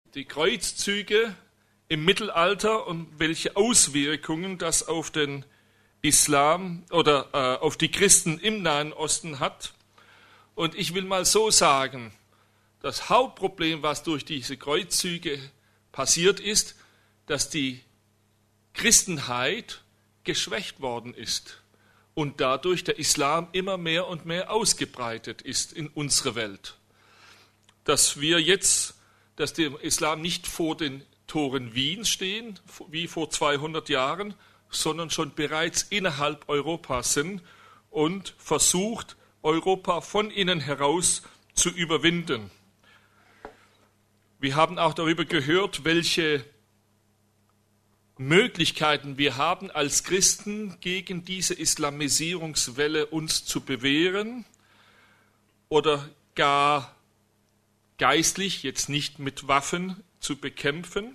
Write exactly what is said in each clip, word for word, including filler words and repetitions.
die Kreuzzüge im Mittelalter und welche Auswirkungen das auf den Islam oder äh, auf die Christen im Nahen Osten hat. Und ich will mal so sagen, das Hauptproblem, was durch diese Kreuzzüge passiert ist, dass die Christenheit geschwächt worden ist und dadurch der Islam immer mehr und mehr ausgebreitet ist in unserer Welt. Dass wir jetzt, dass der Islam nicht vor den Toren Wiens stehen, wie vor zweihundert Jahren, sondern schon bereits innerhalb Europas sind und versucht, Europa von innen heraus zu überwinden. Wir haben auch darüber gehört, welche Möglichkeiten wir haben, als Christen gegen diese Islamisierungswelle uns zu bewähren oder gar geistlich, jetzt nicht mit Waffen, zu bekämpfen.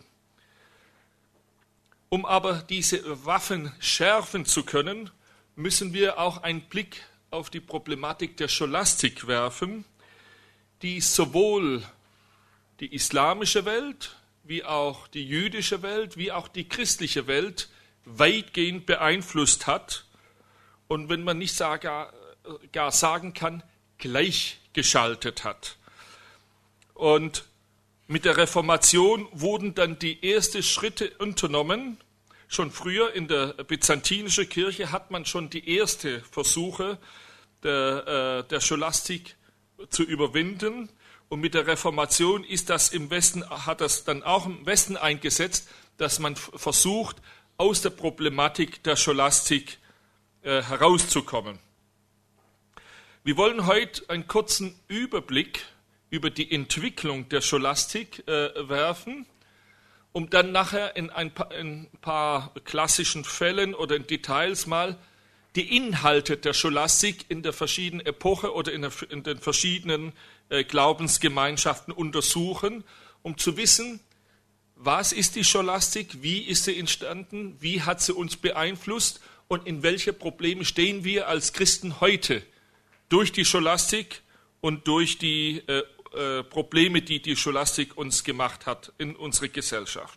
Um aber diese Waffen schärfen zu können, müssen wir auch einen Blick auf die Problematik der Scholastik werfen, die sowohl die islamische Welt, wie auch die jüdische Welt, wie auch die christliche Welt weitgehend beeinflusst hat und wenn man nicht gar, gar sagen kann, gleichgeschaltet hat. Und mit der Reformation wurden dann die ersten Schritte unternommen. Schon früher in der byzantinischen Kirche hat man schon die ersten Versuche der, äh, der Scholastik zu überwinden. Und mit der Reformation ist das im Westen, hat das dann auch im Westen eingesetzt, dass man versucht, aus der Problematik der Scholastik äh, herauszukommen. Wir wollen heute einen kurzen Überblick über die Entwicklung der Scholastik äh, werfen, um dann nachher in ein paar, in ein paar klassischen Fällen oder in Details mal die Inhalte der Scholastik in der verschiedenen Epoche oder in, der, in den verschiedenen äh, Glaubensgemeinschaften untersuchen, um zu wissen, was ist die Scholastik, wie ist sie entstanden, wie hat sie uns beeinflusst und in welche Probleme stehen wir als Christen heute durch die Scholastik und durch die äh, äh, Probleme, die die Scholastik uns gemacht hat in unserer Gesellschaft.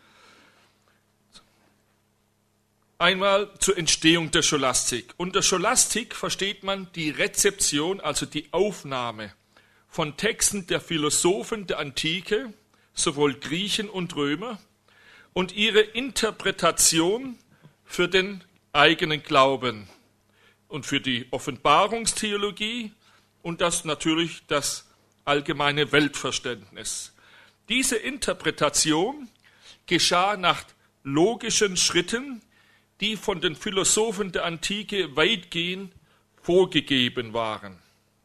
Einmal zur Entstehung der Scholastik. Unter Scholastik versteht man die Rezeption, also die Aufnahme von Texten der Philosophen der Antike, sowohl Griechen und Römer, und ihre Interpretation für den eigenen Glauben und für die Offenbarungstheologie und das natürlich das allgemeine Weltverständnis. Diese Interpretation geschah nach logischen Schritten, die von den Philosophen der Antike weitgehend vorgegeben waren.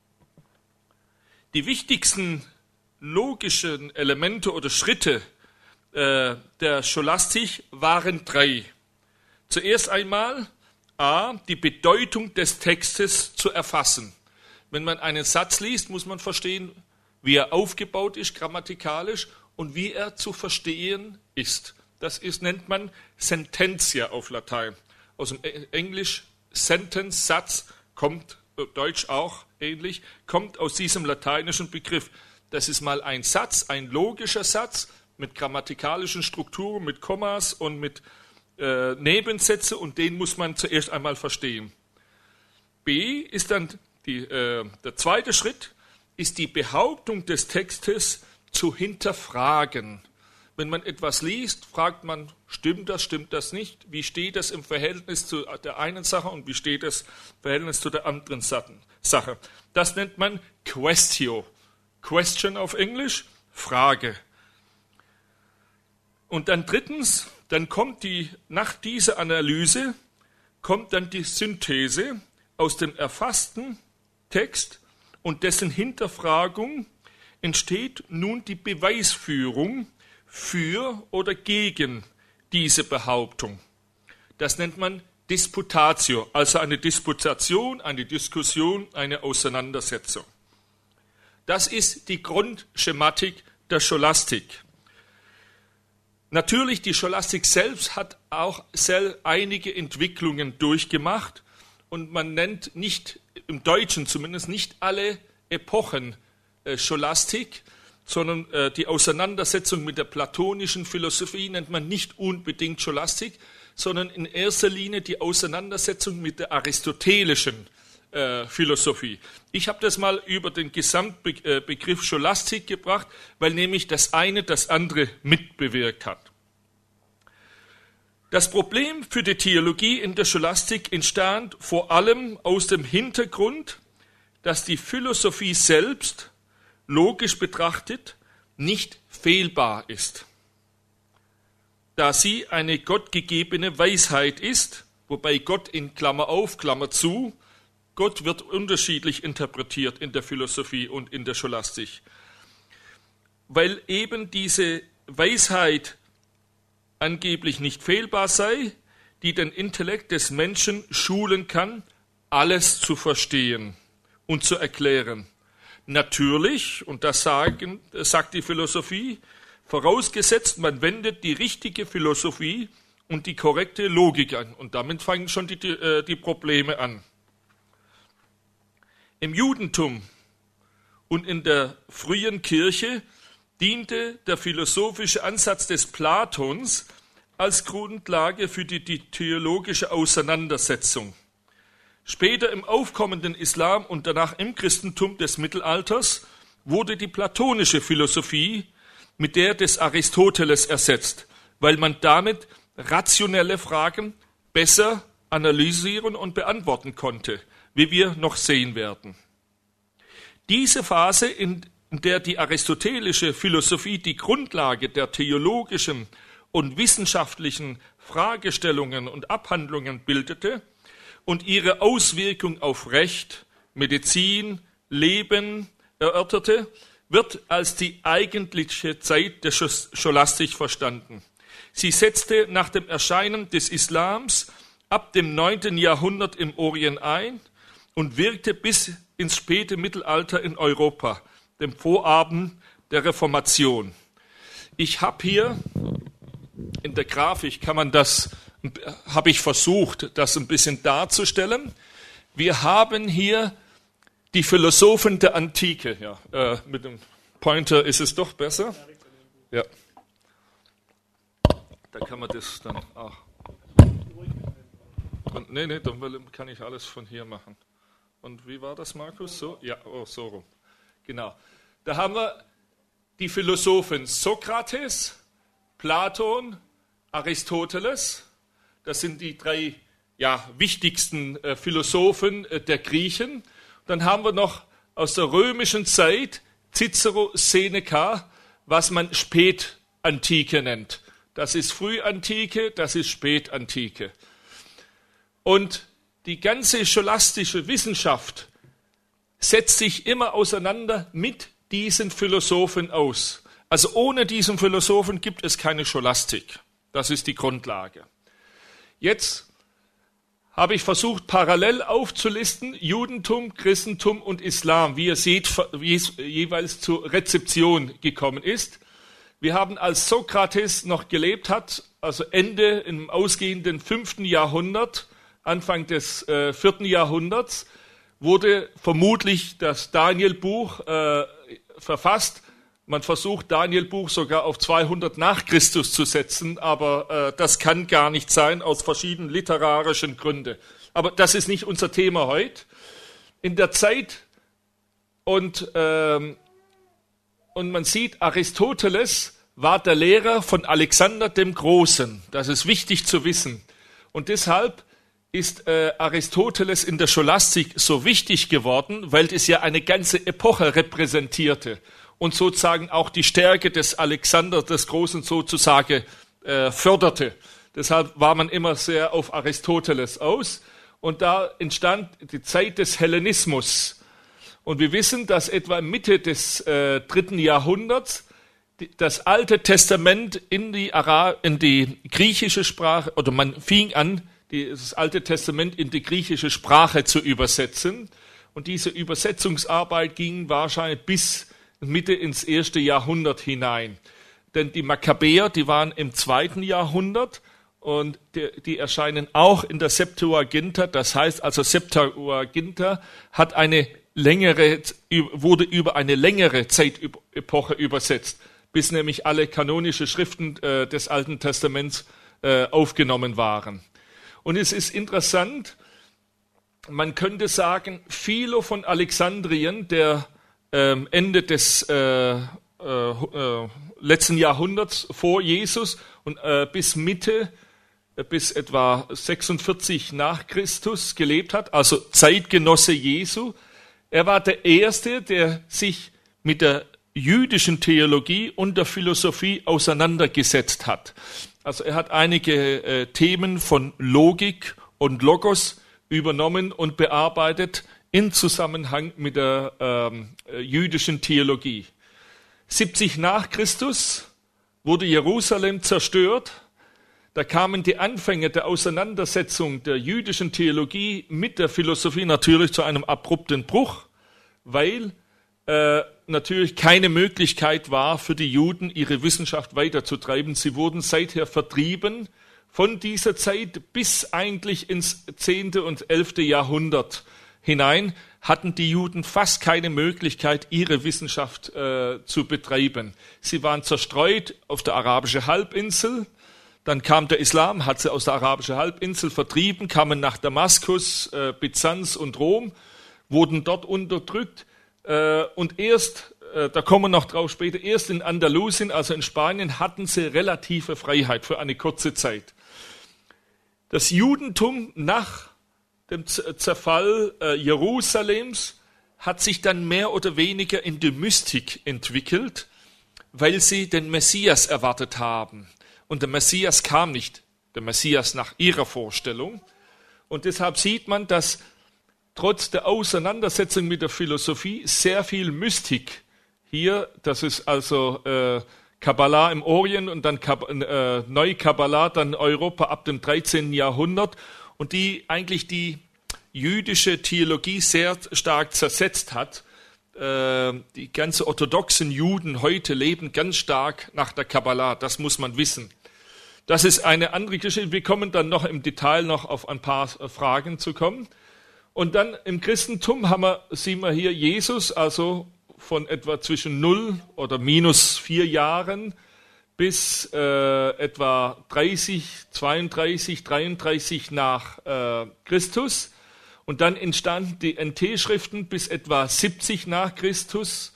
Die wichtigsten logischen Elemente oder Schritte äh, der Scholastik waren drei. Zuerst einmal a. die Bedeutung des Textes zu erfassen. Wenn man einen Satz liest, muss man verstehen, wie er aufgebaut ist, grammatikalisch, und wie er zu verstehen ist. Das ist, nennt man Sententia auf Latein. Aus dem Englisch Sentence, Satz, kommt, Deutsch auch ähnlich, kommt aus diesem lateinischen Begriff. Das ist mal ein Satz, ein logischer Satz mit grammatikalischen Strukturen, mit Kommas und mit äh, Nebensätzen, und den muss man zuerst einmal verstehen. B ist dann die, äh, der zweite Schritt, ist die Behauptung des Textes zu hinterfragen. Wenn man etwas liest, fragt man, stimmt das, stimmt das nicht? Wie steht das im Verhältnis zu der einen Sache und wie steht das im Verhältnis zu der anderen Sache? Das nennt man Quaestio. Question auf Englisch, Frage. Und dann drittens, dann kommt die, nach dieser Analyse, kommt dann die Synthese aus dem erfassten Text und dessen Hinterfragung entsteht nun die Beweisführung für oder gegen diese Behauptung. Das nennt man Disputatio, also eine Disputation, eine Diskussion, eine Auseinandersetzung. Das ist die Grundschematik der Scholastik. Natürlich, die Scholastik selbst hat auch einige Entwicklungen durchgemacht und man nennt nicht, im Deutschen zumindest, nicht alle Epochen äh, Scholastik, sondern äh, die Auseinandersetzung mit der platonischen Philosophie nennt man nicht unbedingt Scholastik, sondern in erster Linie die Auseinandersetzung mit der aristotelischen äh, Philosophie. Ich habe das mal über den Gesamtbegriff Scholastik gebracht, weil nämlich das eine das andere mitbewirkt hat. Das Problem für die Theologie in der Scholastik entstand vor allem aus dem Hintergrund, dass die Philosophie selbst, logisch betrachtet, nicht fehlbar ist, da sie eine gottgegebene Weisheit ist, wobei Gott in Klammer auf, Klammer zu, Gott wird unterschiedlich interpretiert in der Philosophie und in der Scholastik, weil eben diese Weisheit angeblich nicht fehlbar sei, die den Intellekt des Menschen schulen kann, alles zu verstehen und zu erklären. Natürlich, und das sagen, sagt die Philosophie, vorausgesetzt, man wendet die richtige Philosophie und die korrekte Logik an. Und damit fangen schon die, die, die Probleme an. Im Judentum und in der frühen Kirche diente der philosophische Ansatz des Platons als Grundlage für die, die theologische Auseinandersetzung. Später im aufkommenden Islam und danach im Christentum des Mittelalters wurde die platonische Philosophie mit der des Aristoteles ersetzt, weil man damit rationelle Fragen besser analysieren und beantworten konnte, wie wir noch sehen werden. Diese Phase, in der die aristotelische Philosophie die Grundlage der theologischen und wissenschaftlichen Fragestellungen und Abhandlungen bildete und ihre Auswirkung auf Recht, Medizin, Leben erörterte, wird als die eigentliche Zeit der Scholastik verstanden. Sie setzte nach dem Erscheinen des Islams ab dem neunten Jahrhundert im Orient ein und wirkte bis ins späte Mittelalter in Europa, dem Vorabend der Reformation. Ich habe hier in der Grafik, kann man das, habe ich versucht, das ein bisschen darzustellen. Wir haben hier die Philosophen der Antike. Ja, äh, mit dem Pointer ist es doch besser. Ja. Da kann man das dann auch. Und, nee, nee, dann kann ich alles von hier machen. Und wie war das, Markus? So? Ja, oh, so rum. Genau. Da haben wir die Philosophen Sokrates, Platon, Aristoteles. Das sind die drei ja, wichtigsten äh, Philosophen äh, der Griechen. Dann haben wir noch aus der römischen Zeit Cicero, Seneca, was man Spätantike nennt. Das ist Frühantike, das ist Spätantike. Und die ganze scholastische Wissenschaft setzt sich immer auseinander mit diesen Philosophen aus. Also ohne diesen Philosophen gibt es keine Scholastik. Das ist die Grundlage. Jetzt habe ich versucht, parallel aufzulisten, Judentum, Christentum und Islam, wie ihr seht, wie es jeweils zur Rezeption gekommen ist. Wir haben, als Sokrates noch gelebt hat, also Ende im ausgehenden fünften Jahrhundert, Anfang des äh, vierten Jahrhunderts, wurde vermutlich das Daniel-Buch äh, verfasst. Man versucht, Daniel-Buch sogar auf zweihundert nach Christus zu setzen, aber äh, das kann gar nicht sein, aus verschiedenen literarischen Gründen. Aber das ist nicht unser Thema heute. In der Zeit, und, ähm, und man sieht, Aristoteles war der Lehrer von Alexander dem Großen. Das ist wichtig zu wissen. Und deshalb ist äh, Aristoteles in der Scholastik so wichtig geworden, weil es ja eine ganze Epoche repräsentierte und sozusagen auch die Stärke des Alexander des Großen sozusagen äh, förderte. Deshalb war man immer sehr auf Aristoteles aus. Und da entstand die Zeit des Hellenismus. Und wir wissen, dass etwa Mitte des äh, dritten Jahrhunderts die, das Alte Testament in die, Ara- in die griechische Sprache, oder man fing an, die, das Alte Testament in die griechische Sprache zu übersetzen. Und diese Übersetzungsarbeit ging wahrscheinlich bis Mitte ins erste Jahrhundert hinein. Denn die Makkabäer, die waren im zweiten Jahrhundert und die, die erscheinen auch in der Septuaginta. Das heißt also, Septuaginta hat eine längere, wurde über eine längere Zeitepoche übersetzt, bis nämlich alle kanonischen Schriften äh, des Alten Testaments äh, aufgenommen waren. Und es ist interessant, man könnte sagen, Philo von Alexandrien, der ähm, Ende des äh, äh, äh, letzten Jahrhunderts vor Jesus und äh, bis Mitte, äh, bis etwa sechsundvierzig nach Christus gelebt hat, also Zeitgenosse Jesu. Er war der Erste, der sich mit der jüdischen Theologie und der Philosophie auseinandergesetzt hat. Also er hat einige äh, Themen von Logik und Logos übernommen und bearbeitet in Zusammenhang mit der ähm, jüdischen Theologie. siebzig nach Christus wurde Jerusalem zerstört. Da kamen die Anfänge der Auseinandersetzung der jüdischen Theologie mit der Philosophie natürlich zu einem abrupten Bruch, weil äh, natürlich keine Möglichkeit war für die Juden, ihre Wissenschaft weiterzutreiben. Sie wurden seither vertrieben. Von dieser Zeit bis eigentlich ins zehnte und elfte Jahrhundert hinein hatten die Juden fast keine Möglichkeit, ihre Wissenschaft äh, zu betreiben. Sie waren zerstreut auf der arabischen Halbinsel. Dann kam der Islam, hat sie aus der arabischen Halbinsel vertrieben, kamen nach Damaskus, äh, Byzanz und Rom, wurden dort unterdrückt. Äh, und erst, äh, da kommen wir noch drauf später, erst in Andalusien, also in Spanien, hatten sie relative Freiheit für eine kurze Zeit. Das Judentum nach dem Zerfall äh, Jerusalems hat sich dann mehr oder weniger in die Mystik entwickelt, weil sie den Messias erwartet haben. Und der Messias kam nicht, der Messias nach ihrer Vorstellung. Und deshalb sieht man, dass trotz der Auseinandersetzung mit der Philosophie sehr viel Mystik hier, das ist also äh, Kabbalah im Orient und dann äh, Neukabbalah, dann Europa ab dem dreizehnten Jahrhundert und die eigentlich die jüdische Theologie sehr stark zersetzt hat. Äh, die ganzen orthodoxen Juden heute leben ganz stark nach der Kabbalah, das muss man wissen. Das ist eine andere Geschichte. Wir kommen dann noch im Detail noch auf ein paar Fragen zu kommen. Und dann im Christentum haben wir, sehen wir hier Jesus, also von etwa zwischen null oder minus vier Jahren bis äh, etwa dreißig, zweiunddreißig, dreiunddreißig nach äh, Christus. Und dann entstanden die N T-Schriften bis etwa siebzig nach Christus.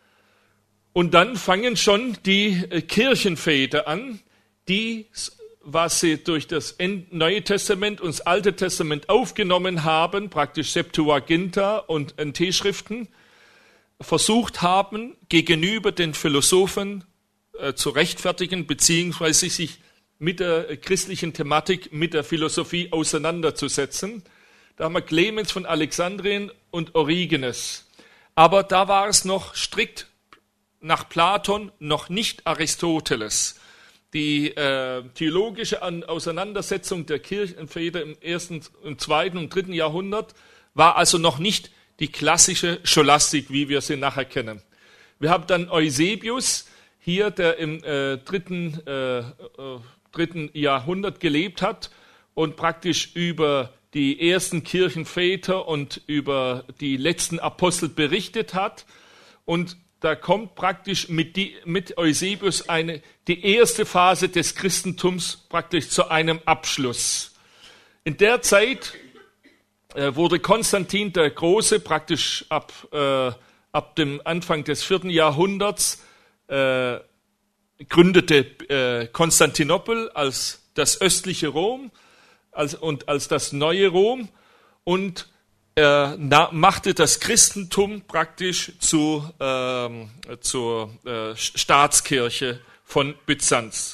Und dann fangen schon die äh, Kirchenväter an, die, was sie durch das Neue Testament und das Alte Testament aufgenommen haben, praktisch Septuaginta und N T-Schriften, versucht haben, gegenüber den Philosophen äh, zu rechtfertigen, beziehungsweise sich mit der christlichen Thematik, mit der Philosophie auseinanderzusetzen. Da haben wir Clemens von Alexandrien und Origenes. Aber da war es noch strikt nach Platon, noch nicht Aristoteles. Die äh, theologische Auseinandersetzung der Kirchenväter im ersten, im zweiten und dritten Jahrhundert war also noch nicht die klassische Scholastik, wie wir sie nachher kennen. Wir haben dann Eusebius hier, der im äh, dritten, äh, äh, dritten Jahrhundert gelebt hat und praktisch über die ersten Kirchenväter und über die letzten Apostel berichtet hat. Und da kommt praktisch mit, die, mit Eusebius eine, die erste Phase des Christentums praktisch zu einem Abschluss. In der Zeit äh, wurde Konstantin der Große praktisch ab, äh, ab dem Anfang des vierten Jahrhunderts äh, gründete äh, Konstantinopel als das östliche Rom als, und als das neue Rom und er na, machte das Christentum praktisch zu, ähm, zur äh, Staatskirche von Byzanz.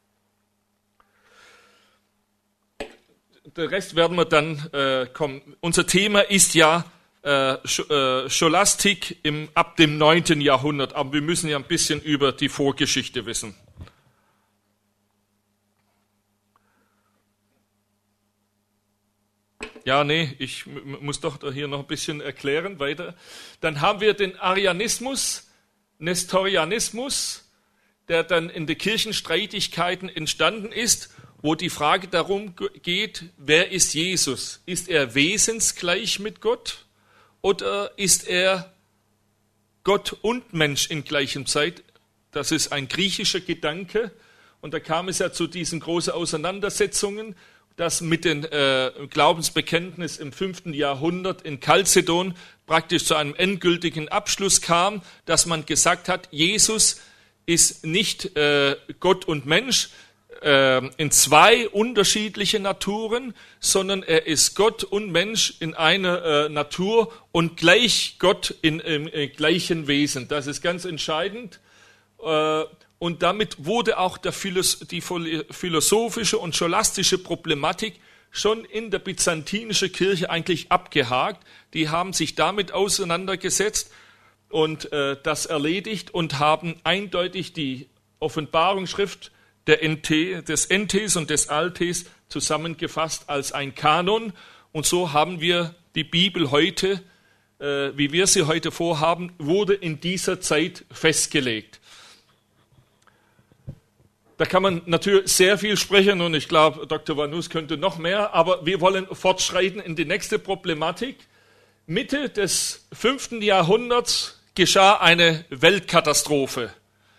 Der Rest werden wir dann äh, kommen. Unser Thema ist ja äh, Sch äh, Scholastik im, ab dem neunten Jahrhundert, aber wir müssen ja ein bisschen über die Vorgeschichte wissen. Ja, nee, ich muss doch hier noch ein bisschen erklären weiter. Dann haben wir den Arianismus, Nestorianismus, der dann in den Kirchenstreitigkeiten entstanden ist, wo die Frage darum geht, wer ist Jesus? Ist er wesensgleich mit Gott oder ist er Gott und Mensch in gleicher Zeit? Das ist ein griechischer Gedanke. Und da kam es ja zu diesen großen Auseinandersetzungen, dass mit dem äh, Glaubensbekenntnis im fünften Jahrhundert in Chalcedon praktisch zu einem endgültigen Abschluss kam, dass man gesagt hat, Jesus ist nicht äh, Gott und Mensch äh, in zwei unterschiedliche Naturen, sondern er ist Gott und Mensch in einer äh, Natur und gleich Gott in, im äh, gleichen Wesen. Das ist ganz entscheidend. Äh, Und damit wurde auch der Philos- die philosophische und scholastische Problematik schon in der byzantinischen Kirche eigentlich abgehakt. Die haben sich damit auseinandergesetzt und äh, das erledigt und haben eindeutig die Offenbarungsschrift der N T, des N Ts und des Altes zusammengefasst als ein Kanon. Und so haben wir die Bibel heute, äh, wie wir sie heute vorhaben, wurde in dieser Zeit festgelegt. Da kann man natürlich sehr viel sprechen und ich glaube, Doktor Vanus könnte noch mehr, aber wir wollen fortschreiten in die nächste Problematik. Mitte des fünften Jahrhunderts geschah eine Weltkatastrophe.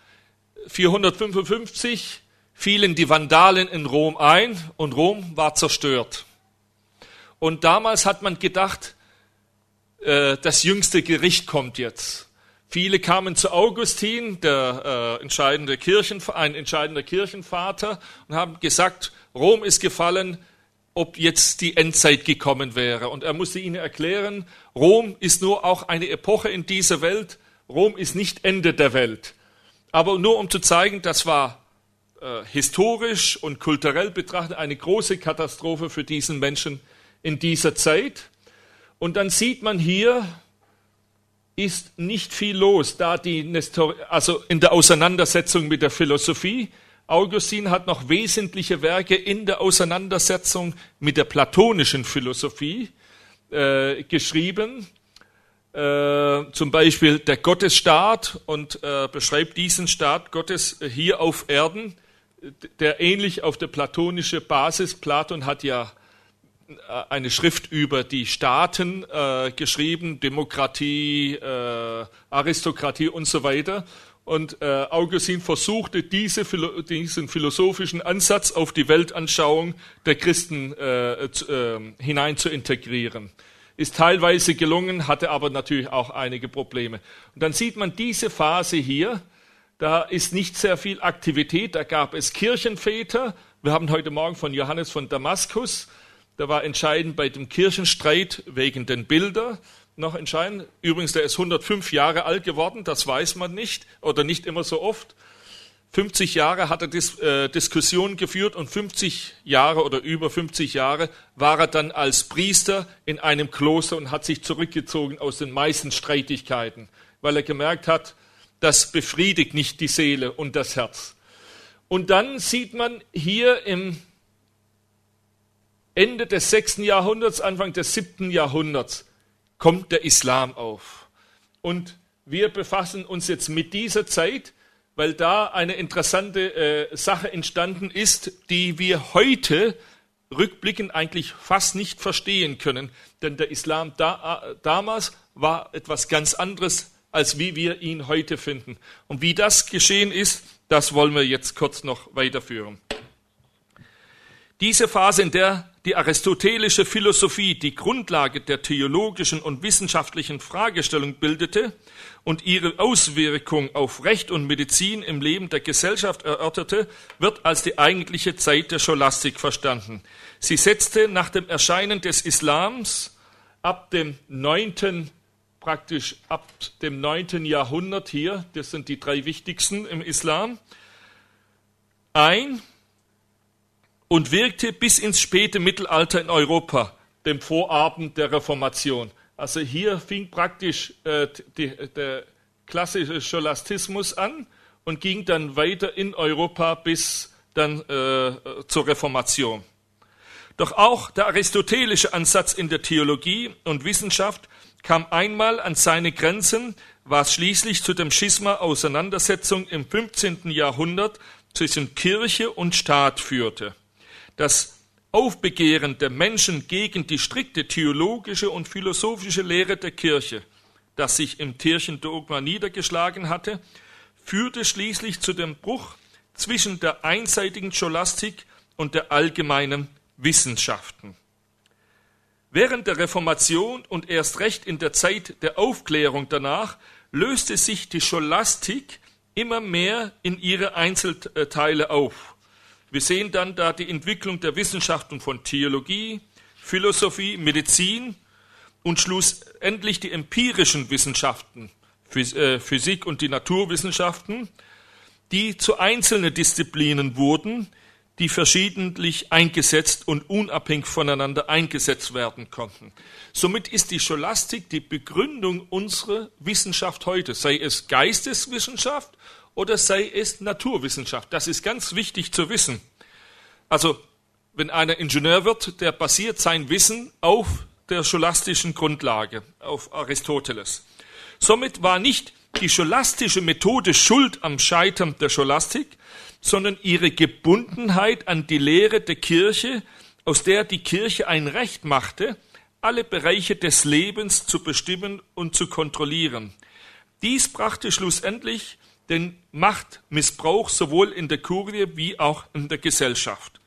vierhundertfünfundfünfzig fielen die Vandalen in Rom ein und Rom war zerstört. Und damals hat man gedacht, äh, das jüngste Gericht kommt jetzt. Viele kamen zu Augustin, der äh, entscheidende Kirchen, ein entscheidender Kirchenvater, und haben gesagt, Rom ist gefallen, ob jetzt die Endzeit gekommen wäre. Und er musste ihnen erklären, Rom ist nur auch eine Epoche in dieser Welt, Rom ist nicht Ende der Welt. Aber nur um zu zeigen, das war äh, historisch und kulturell betrachtet eine große Katastrophe für diesen Menschen in dieser Zeit. Und dann sieht man hier, ist nicht viel los, da die Nestor, also in der Auseinandersetzung mit der Philosophie. Augustin hat noch wesentliche Werke in der Auseinandersetzung mit der platonischen Philosophie äh, geschrieben. Äh, zum Beispiel der Gottesstaat und äh, beschreibt diesen Staat Gottes hier auf Erden, der ähnlich auf der platonischen Basis. Platon hat ja eine Schrift über die Staaten äh, geschrieben, Demokratie, äh, Aristokratie und so weiter. Und äh, Augustin versuchte, diese, diesen philosophischen Ansatz auf die Weltanschauung der Christen äh, äh, hinein zu integrieren. Ist teilweise gelungen, hatte aber natürlich auch einige Probleme. Und dann sieht man diese Phase hier, da ist nicht sehr viel Aktivität, da gab es Kirchenväter. Wir haben heute Morgen von Johannes von Damaskus, der war entscheidend bei dem Kirchenstreit wegen den Bildern noch entscheidend. Übrigens, der ist hundertfünf Jahre alt geworden, das weiß man nicht oder nicht immer so oft. fünfzig Jahre hat er Dis, äh, Diskussionen geführt und fünfzig Jahre oder über fünfzig Jahre war er dann als Priester in einem Kloster und hat sich zurückgezogen aus den meisten Streitigkeiten, weil er gemerkt hat, das befriedigt nicht die Seele und das Herz. Und dann sieht man hier im Ende des sechsten Jahrhunderts, Anfang des siebten Jahrhunderts kommt der Islam auf. Und wir befassen uns jetzt mit dieser Zeit, weil da eine interessante äh, Sache entstanden ist, die wir heute rückblickend eigentlich fast nicht verstehen können. Denn der Islam da, äh, damals war etwas ganz anderes, als wie wir ihn heute finden. Und wie das geschehen ist, das wollen wir jetzt kurz noch weiterführen. Diese Phase, in der die aristotelische Philosophie die Grundlage der theologischen und wissenschaftlichen Fragestellung bildete und ihre Auswirkung auf Recht und Medizin im Leben der Gesellschaft erörterte, wird als die eigentliche Zeit der Scholastik verstanden. Sie setzte nach dem Erscheinen des Islams ab dem neunten, praktisch ab dem neunten Jahrhundert hier, das sind die drei wichtigsten im Islam, ein und wirkte bis ins späte Mittelalter in Europa, dem Vorabend der Reformation. Also hier fing praktisch äh, die, der klassische Scholastismus an und ging dann weiter in Europa bis dann äh, zur Reformation. Doch auch der aristotelische Ansatz in der Theologie und Wissenschaft kam einmal an seine Grenzen, was schließlich zu dem Schisma Auseinandersetzung im fünfzehnten Jahrhundert zwischen Kirche und Staat führte. Das Aufbegehren der Menschen gegen die strikte theologische und philosophische Lehre der Kirche, das sich im Kirchendogma niedergeschlagen hatte, führte schließlich zu dem Bruch zwischen der einseitigen Scholastik und der allgemeinen Wissenschaften. Während der Reformation und erst recht in der Zeit der Aufklärung danach löste sich die Scholastik immer mehr in ihre Einzelteile auf. Wir sehen dann da die Entwicklung der Wissenschaften von Theologie, Philosophie, Medizin und schlussendlich die empirischen Wissenschaften, Physik und die Naturwissenschaften, die zu einzelnen Disziplinen wurden, die verschiedentlich eingesetzt und unabhängig voneinander eingesetzt werden konnten. Somit ist die Scholastik die Begründung unserer Wissenschaft heute, sei es Geisteswissenschaft oder sei es Naturwissenschaft. Das ist ganz wichtig zu wissen. Also, wenn einer Ingenieur wird, der basiert sein Wissen auf der scholastischen Grundlage, auf Aristoteles. Somit war nicht die scholastische Methode schuld am Scheitern der Scholastik, sondern ihre Gebundenheit an die Lehre der Kirche, aus der die Kirche ein Recht machte, alle Bereiche des Lebens zu bestimmen und zu kontrollieren. Dies brachte schlussendlich den Machtmissbrauch sowohl in der Kurie wie auch in der Gesellschaft.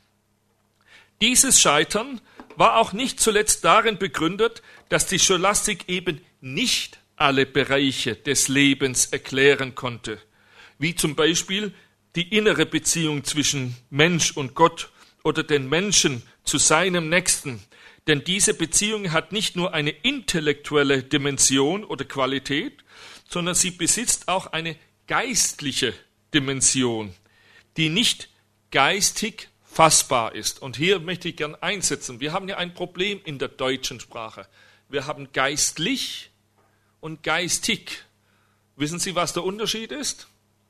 Dieses Scheitern war auch nicht zuletzt darin begründet, dass die Scholastik eben nicht alle Bereiche des Lebens erklären konnte, wie zum Beispiel die innere Beziehung zwischen Mensch und Gott oder den Menschen zu seinem Nächsten. Denn diese Beziehung hat nicht nur eine intellektuelle Dimension oder Qualität, sondern sie besitzt auch eine geistliche Dimension, die nicht geistig fassbar ist. Und hier möchte ich gern einsetzen. Wir haben ja ein Problem in der deutschen Sprache. Wir haben geistlich und geistig. Wissen Sie, was der Unterschied ist?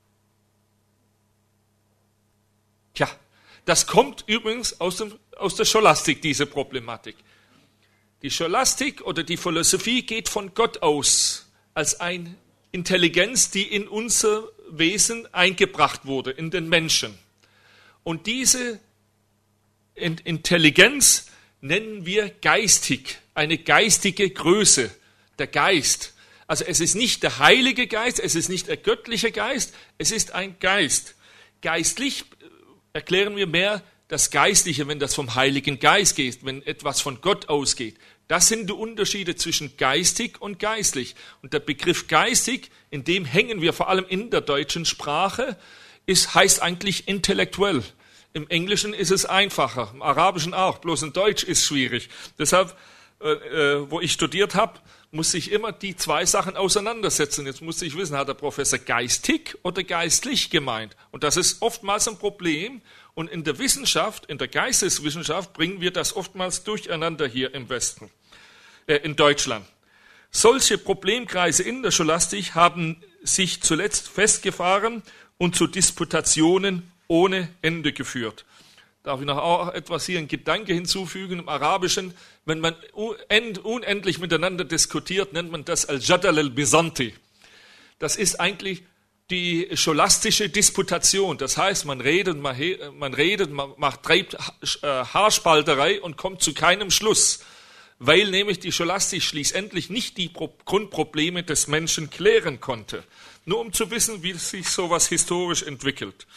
Tja, das kommt übrigens aus, dem, aus der Scholastik, diese Problematik. Die Scholastik oder die Philosophie geht von Gott aus, als eine Intelligenz, die in unser Wesen eingebracht wurde, in den Menschen. Und diese Intelligenz nennen wir geistig, eine geistige Größe, der Geist. Also es ist nicht der Heilige Geist, es ist nicht der göttliche Geist, es ist ein Geist. Geistlich erklären wir mehr das Geistliche, wenn das vom Heiligen Geist geht, wenn etwas von Gott ausgeht. Das sind die Unterschiede zwischen geistig und geistlich. Und der Begriff geistig, in dem hängen wir vor allem in der deutschen Sprache, ist, heißt eigentlich intellektuell. Im Englischen ist es einfacher, im Arabischen auch, bloß in Deutsch ist schwierig. Deshalb, äh, äh, wo ich studiert habe, musste ich immer die zwei Sachen auseinandersetzen. Jetzt musste ich wissen, hat der Professor geistig oder geistlich gemeint? Und das ist oftmals ein Problem. Und in der Wissenschaft, in der Geisteswissenschaft, bringen wir das oftmals durcheinander hier im Westen, äh, in Deutschland. Solche Problemkreise in der Scholastik haben sich zuletzt festgefahren und zu Disputationen ohne Ende geführt. Darf ich noch auch etwas hier, einen Gedanke hinzufügen im Arabischen? Wenn man unendlich miteinander diskutiert, nennt man das Al-Jadal al-Bizanti. Das ist eigentlich die scholastische Disputation. Das heißt, man redet, man, man redet, man macht, treibt Haarspalterei und kommt zu keinem Schluss, weil nämlich die Scholastik schließlich nicht die Grundprobleme des Menschen klären konnte. Nur um zu wissen, wie sich sowas historisch entwickelt.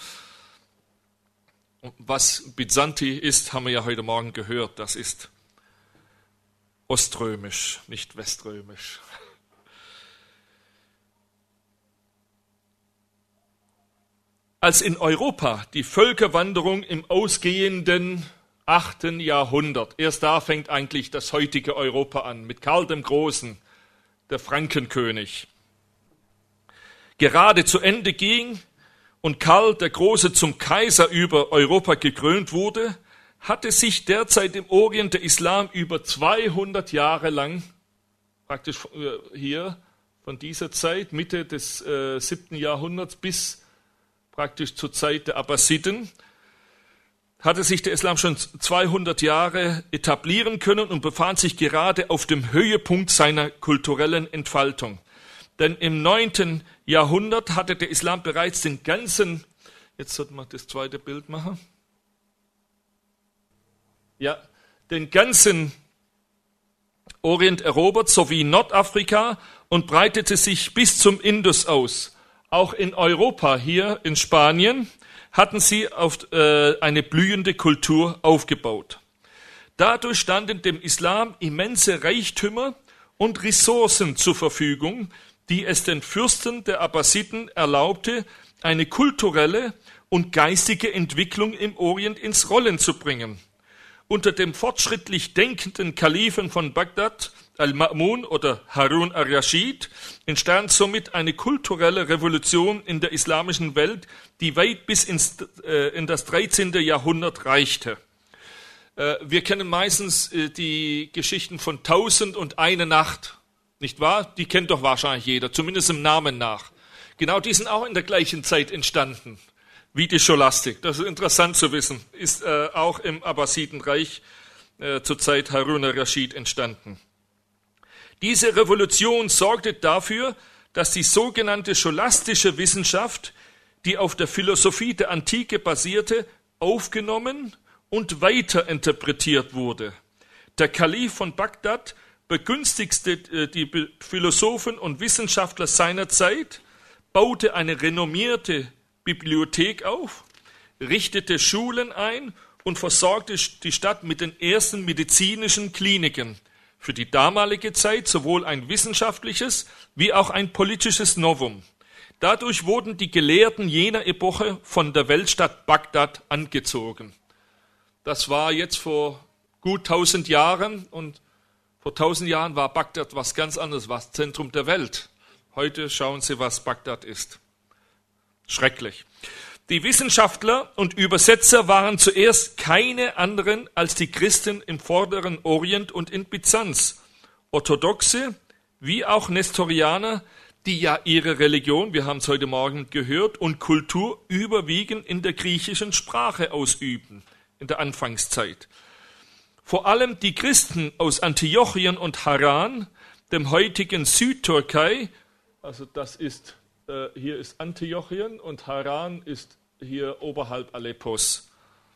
Was Byzanti ist, haben wir ja heute Morgen gehört. Das ist oströmisch, nicht weströmisch. Als in Europa die Völkerwanderung im ausgehenden achten Jahrhundert, erst da fängt eigentlich das heutige Europa an, mit Karl dem Großen, der Frankenkönig, gerade zu Ende ging und Karl der Große zum Kaiser über Europa gekrönt wurde, hatte sich derzeit im Orient der Islam über zweihundert Jahre lang, praktisch hier von dieser Zeit, Mitte des äh, siebten Jahrhunderts bis praktisch zur Zeit der Abbasiden, hatte sich der Islam schon zweihundert Jahre etablieren können und befand sich gerade auf dem Höhepunkt seiner kulturellen Entfaltung. Denn im neunten Jahrhundert hatte der Islam bereits den ganzen, jetzt sollten wir das zweite Bild machen, ja, den ganzen Orient erobert, sowie Nordafrika und breitete sich bis zum Indus aus. Auch in Europa, hier in Spanien, hatten sie auf äh, eine blühende Kultur aufgebaut. Dadurch standen dem Islam immense Reichtümer und Ressourcen zur Verfügung, die es den Fürsten der Abbasiden erlaubte, eine kulturelle und geistige Entwicklung im Orient ins Rollen zu bringen. Unter dem fortschrittlich denkenden Kalifen von Bagdad, Al-Ma'mun oder Harun ar-Raschid, entstand somit eine kulturelle Revolution in der islamischen Welt, die weit bis ins, äh, in das dreizehnte. Jahrhundert reichte. Äh, wir kennen meistens äh, die Geschichten von Tausend und eine Nacht, nicht wahr? Die kennt doch wahrscheinlich jeder, zumindest im Namen nach. Genau, die sind auch in der gleichen Zeit entstanden wie die Scholastik. Das ist interessant zu wissen. Ist äh, auch im Abbasidenreich äh, zur Zeit Harun ar-Raschid entstanden. Diese Revolution sorgte dafür, dass die sogenannte scholastische Wissenschaft, die auf der Philosophie der Antike basierte, aufgenommen und weiterinterpretiert wurde. Der Kalif von Bagdad begünstigte äh, die Philosophen und Wissenschaftler seiner Zeit, baute eine renommierte Bibliothek auf, richtete Schulen ein und versorgte die Stadt mit den ersten medizinischen Kliniken. Für die damalige Zeit sowohl ein wissenschaftliches wie auch ein politisches Novum. Dadurch wurden die Gelehrten jener Epoche von der Weltstadt Bagdad angezogen. Das war jetzt vor gut tausend Jahren und vor tausend Jahren war Bagdad was ganz anderes, war das Zentrum der Welt. Heute schauen Sie, was Bagdad ist. Schrecklich. Die Wissenschaftler und Übersetzer waren zuerst keine anderen als die Christen im vorderen Orient und in Byzanz. Orthodoxe wie auch Nestorianer, die ja ihre Religion, wir haben es heute Morgen gehört, und Kultur überwiegend in der griechischen Sprache ausübten, in der Anfangszeit. Vor allem die Christen aus Antiochien und Haran, dem heutigen Südtürkei, also das ist hier ist Antiochien und Haran ist hier oberhalb Aleppos,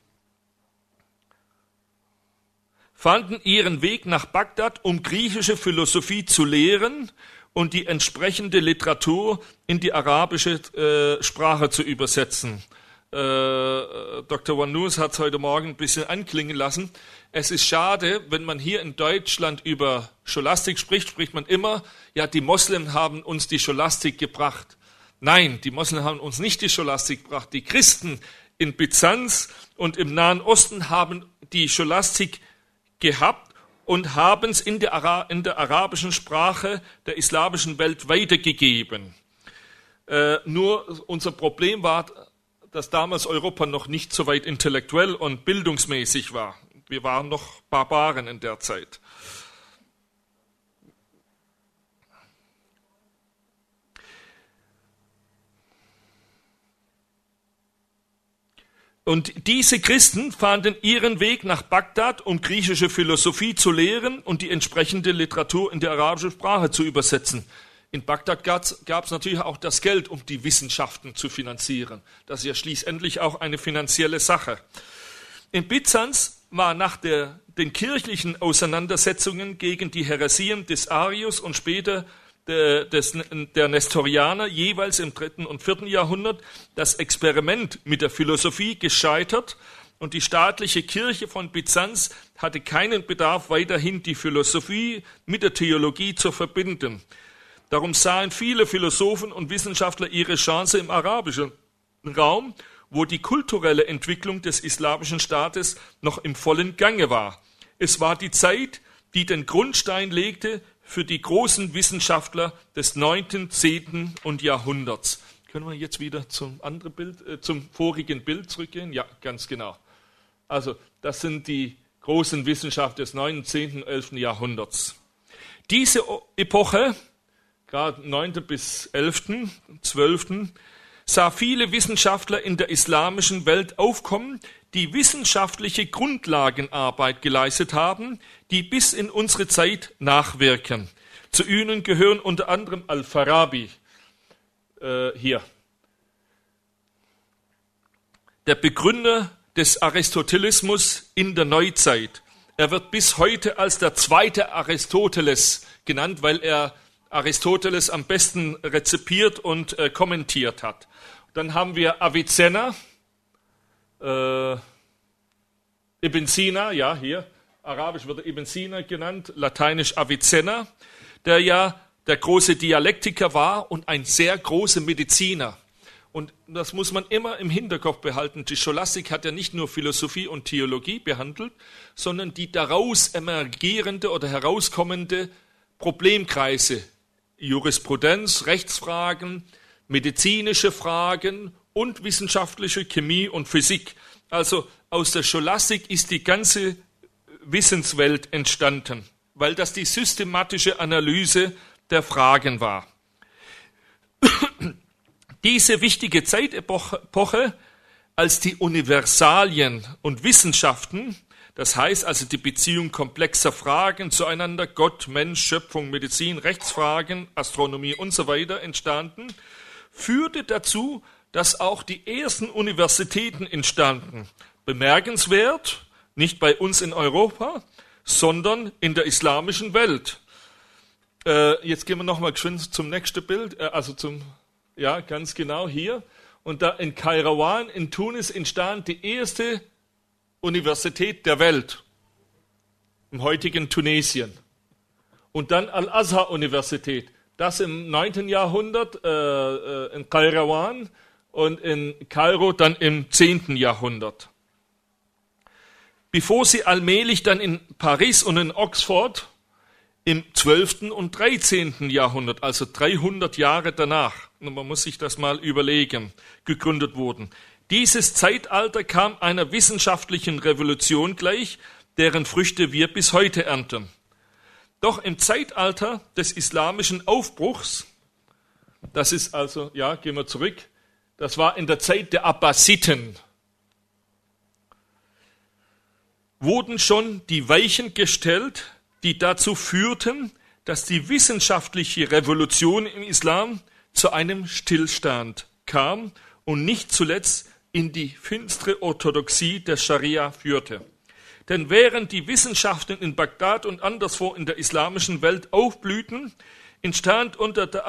fanden ihren Weg nach Bagdad, um griechische Philosophie zu lehren und die entsprechende Literatur in die arabische äh, Sprache zu übersetzen. Äh, Doktor Wanus hat es heute Morgen ein bisschen anklingen lassen. Es ist schade, wenn man hier in Deutschland über Scholastik spricht, spricht man immer, ja, die Moslems haben uns die Scholastik gebracht. Nein, die Moslems haben uns nicht die Scholastik gebracht. Die Christen in Byzanz und im Nahen Osten haben die Scholastik gehabt und haben es in der, Ara- in der arabischen Sprache der islamischen Welt weitergegeben. Äh, nur unser Problem war, dass damals Europa noch nicht so weit intellektuell und bildungsmäßig war. Wir waren noch Barbaren in der Zeit. Und diese Christen fanden ihren Weg nach Bagdad, um griechische Philosophie zu lehren und die entsprechende Literatur in die arabische Sprache zu übersetzen. In Bagdad gab es natürlich auch das Geld, um die Wissenschaften zu finanzieren. Das ist ja schließlich auch eine finanzielle Sache. In Byzanz war nach der, den kirchlichen Auseinandersetzungen gegen die Häresien des Arius und später der, des, der Nestorianer jeweils im dritten und vierten Jahrhundert das Experiment mit der Philosophie gescheitert und die staatliche Kirche von Byzanz hatte keinen Bedarf, weiterhin die Philosophie mit der Theologie zu verbinden. Darum sahen viele Philosophen und Wissenschaftler ihre Chance im arabischen Raum, wo die kulturelle Entwicklung des islamischen Staates noch im vollen Gange war. Es war die Zeit, die den Grundstein legte für die großen Wissenschaftler des neunten, zehnten und Jahrhunderts. Können wir jetzt wieder zum anderen Bild, äh, zum vorigen Bild zurückgehen? Ja, ganz genau. Also, das sind die großen Wissenschaftler des neunten, zehnten, elften Jahrhunderts. Diese Epoche, gerade neunten bis elften, zwölften, sah viele Wissenschaftler in der islamischen Welt aufkommen, die wissenschaftliche Grundlagenarbeit geleistet haben, die bis in unsere Zeit nachwirken. Zu ihnen gehören unter anderem Al-Farabi, äh, hier, der Begründer des Aristotelismus in der Neuzeit. Er wird bis heute als der zweite Aristoteles genannt, weil er Aristoteles am besten rezipiert und äh, kommentiert hat. Dann haben wir Avicenna, äh, Ibn Sina, ja hier, arabisch wird er Ibn Sina genannt, lateinisch Avicenna, der ja der große Dialektiker war und ein sehr großer Mediziner. Und das muss man immer im Hinterkopf behalten. Die Scholastik hat ja nicht nur Philosophie und Theologie behandelt, sondern die daraus emergierende oder herauskommende Problemkreise, Jurisprudenz, Rechtsfragen, medizinische Fragen und wissenschaftliche Chemie und Physik. Also aus der Scholastik ist die ganze Wissenswelt entstanden, weil das die systematische Analyse der Fragen war. Diese wichtige Zeitepoche, als die Universalien und Wissenschaften, das heißt also die Beziehung komplexer Fragen zueinander, Gott, Mensch, Schöpfung, Medizin, Rechtsfragen, Astronomie und so weiter entstanden, führte dazu, dass auch die ersten Universitäten entstanden. Bemerkenswert, nicht bei uns in Europa, sondern in der islamischen Welt. Äh, jetzt gehen wir nochmal zum nächsten Bild, äh, also zum, ja, ganz genau hier. Und da in Kairouan in Tunis entstand die erste Universität der Welt, im heutigen Tunesien. Und dann Al-Azhar-Universität, das im neunten Jahrhundert äh, in Kairouan und in Kairo dann im zehnten Jahrhundert. Bevor sie allmählich dann in Paris und in Oxford im zwölften und dreizehnten Jahrhundert, also dreihundert Jahre danach, und man muss sich das mal überlegen, gegründet wurden. Dieses Zeitalter kam einer wissenschaftlichen Revolution gleich, deren Früchte wir bis heute ernten. Doch im Zeitalter des islamischen Aufbruchs, das ist also, ja, gehen wir zurück, das war in der Zeit der Abbasiden, wurden schon die Weichen gestellt, die dazu führten, dass die wissenschaftliche Revolution im Islam zu einem Stillstand kam und nicht zuletzt in die finstere Orthodoxie der Scharia führte. Denn während die Wissenschaften in Bagdad und anderswo in der islamischen Welt aufblühten, entstand unter der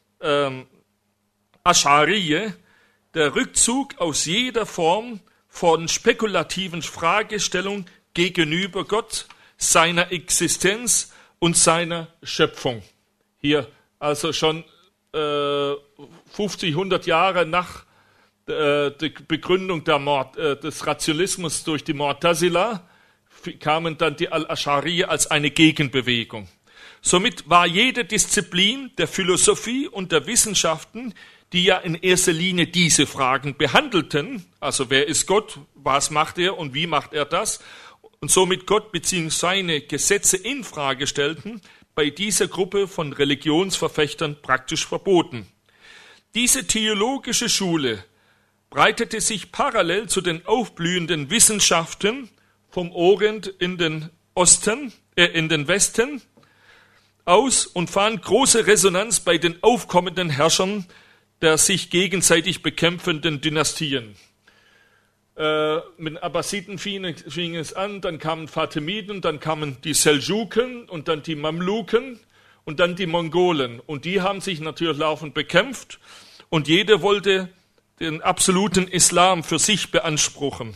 Al-Asch'ariyye der Rückzug aus jeder Form von spekulativen Fragestellungen gegenüber Gott, seiner Existenz und seiner Schöpfung. Hier also schon äh, fünfzig, hundert Jahre nach äh, der Begründung der Mord, äh, des Rationalismus durch die Mu'tazila kamen dann die Al-Asch'ariyye als eine Gegenbewegung. Somit war jede Disziplin der Philosophie und der Wissenschaften, die ja in erster Linie diese Fragen behandelten, also wer ist Gott, was macht er und wie macht er das, und somit Gott bzw. seine Gesetze in Frage stellten, bei dieser Gruppe von Religionsverfechtern praktisch verboten. Diese theologische Schule breitete sich parallel zu den aufblühenden Wissenschaften vom Orient in den Osten, äh, in den Westen aus und fand große Resonanz bei den aufkommenden Herrschern der sich gegenseitig bekämpfenden Dynastien. Äh, mit den Abbasiden fing, fing es an, dann kamen Fatimiden, dann kamen die Seldschuken und dann die Mamluken und dann die Mongolen. Und die haben sich natürlich laufend bekämpft und jeder wollte den absoluten Islam für sich beanspruchen.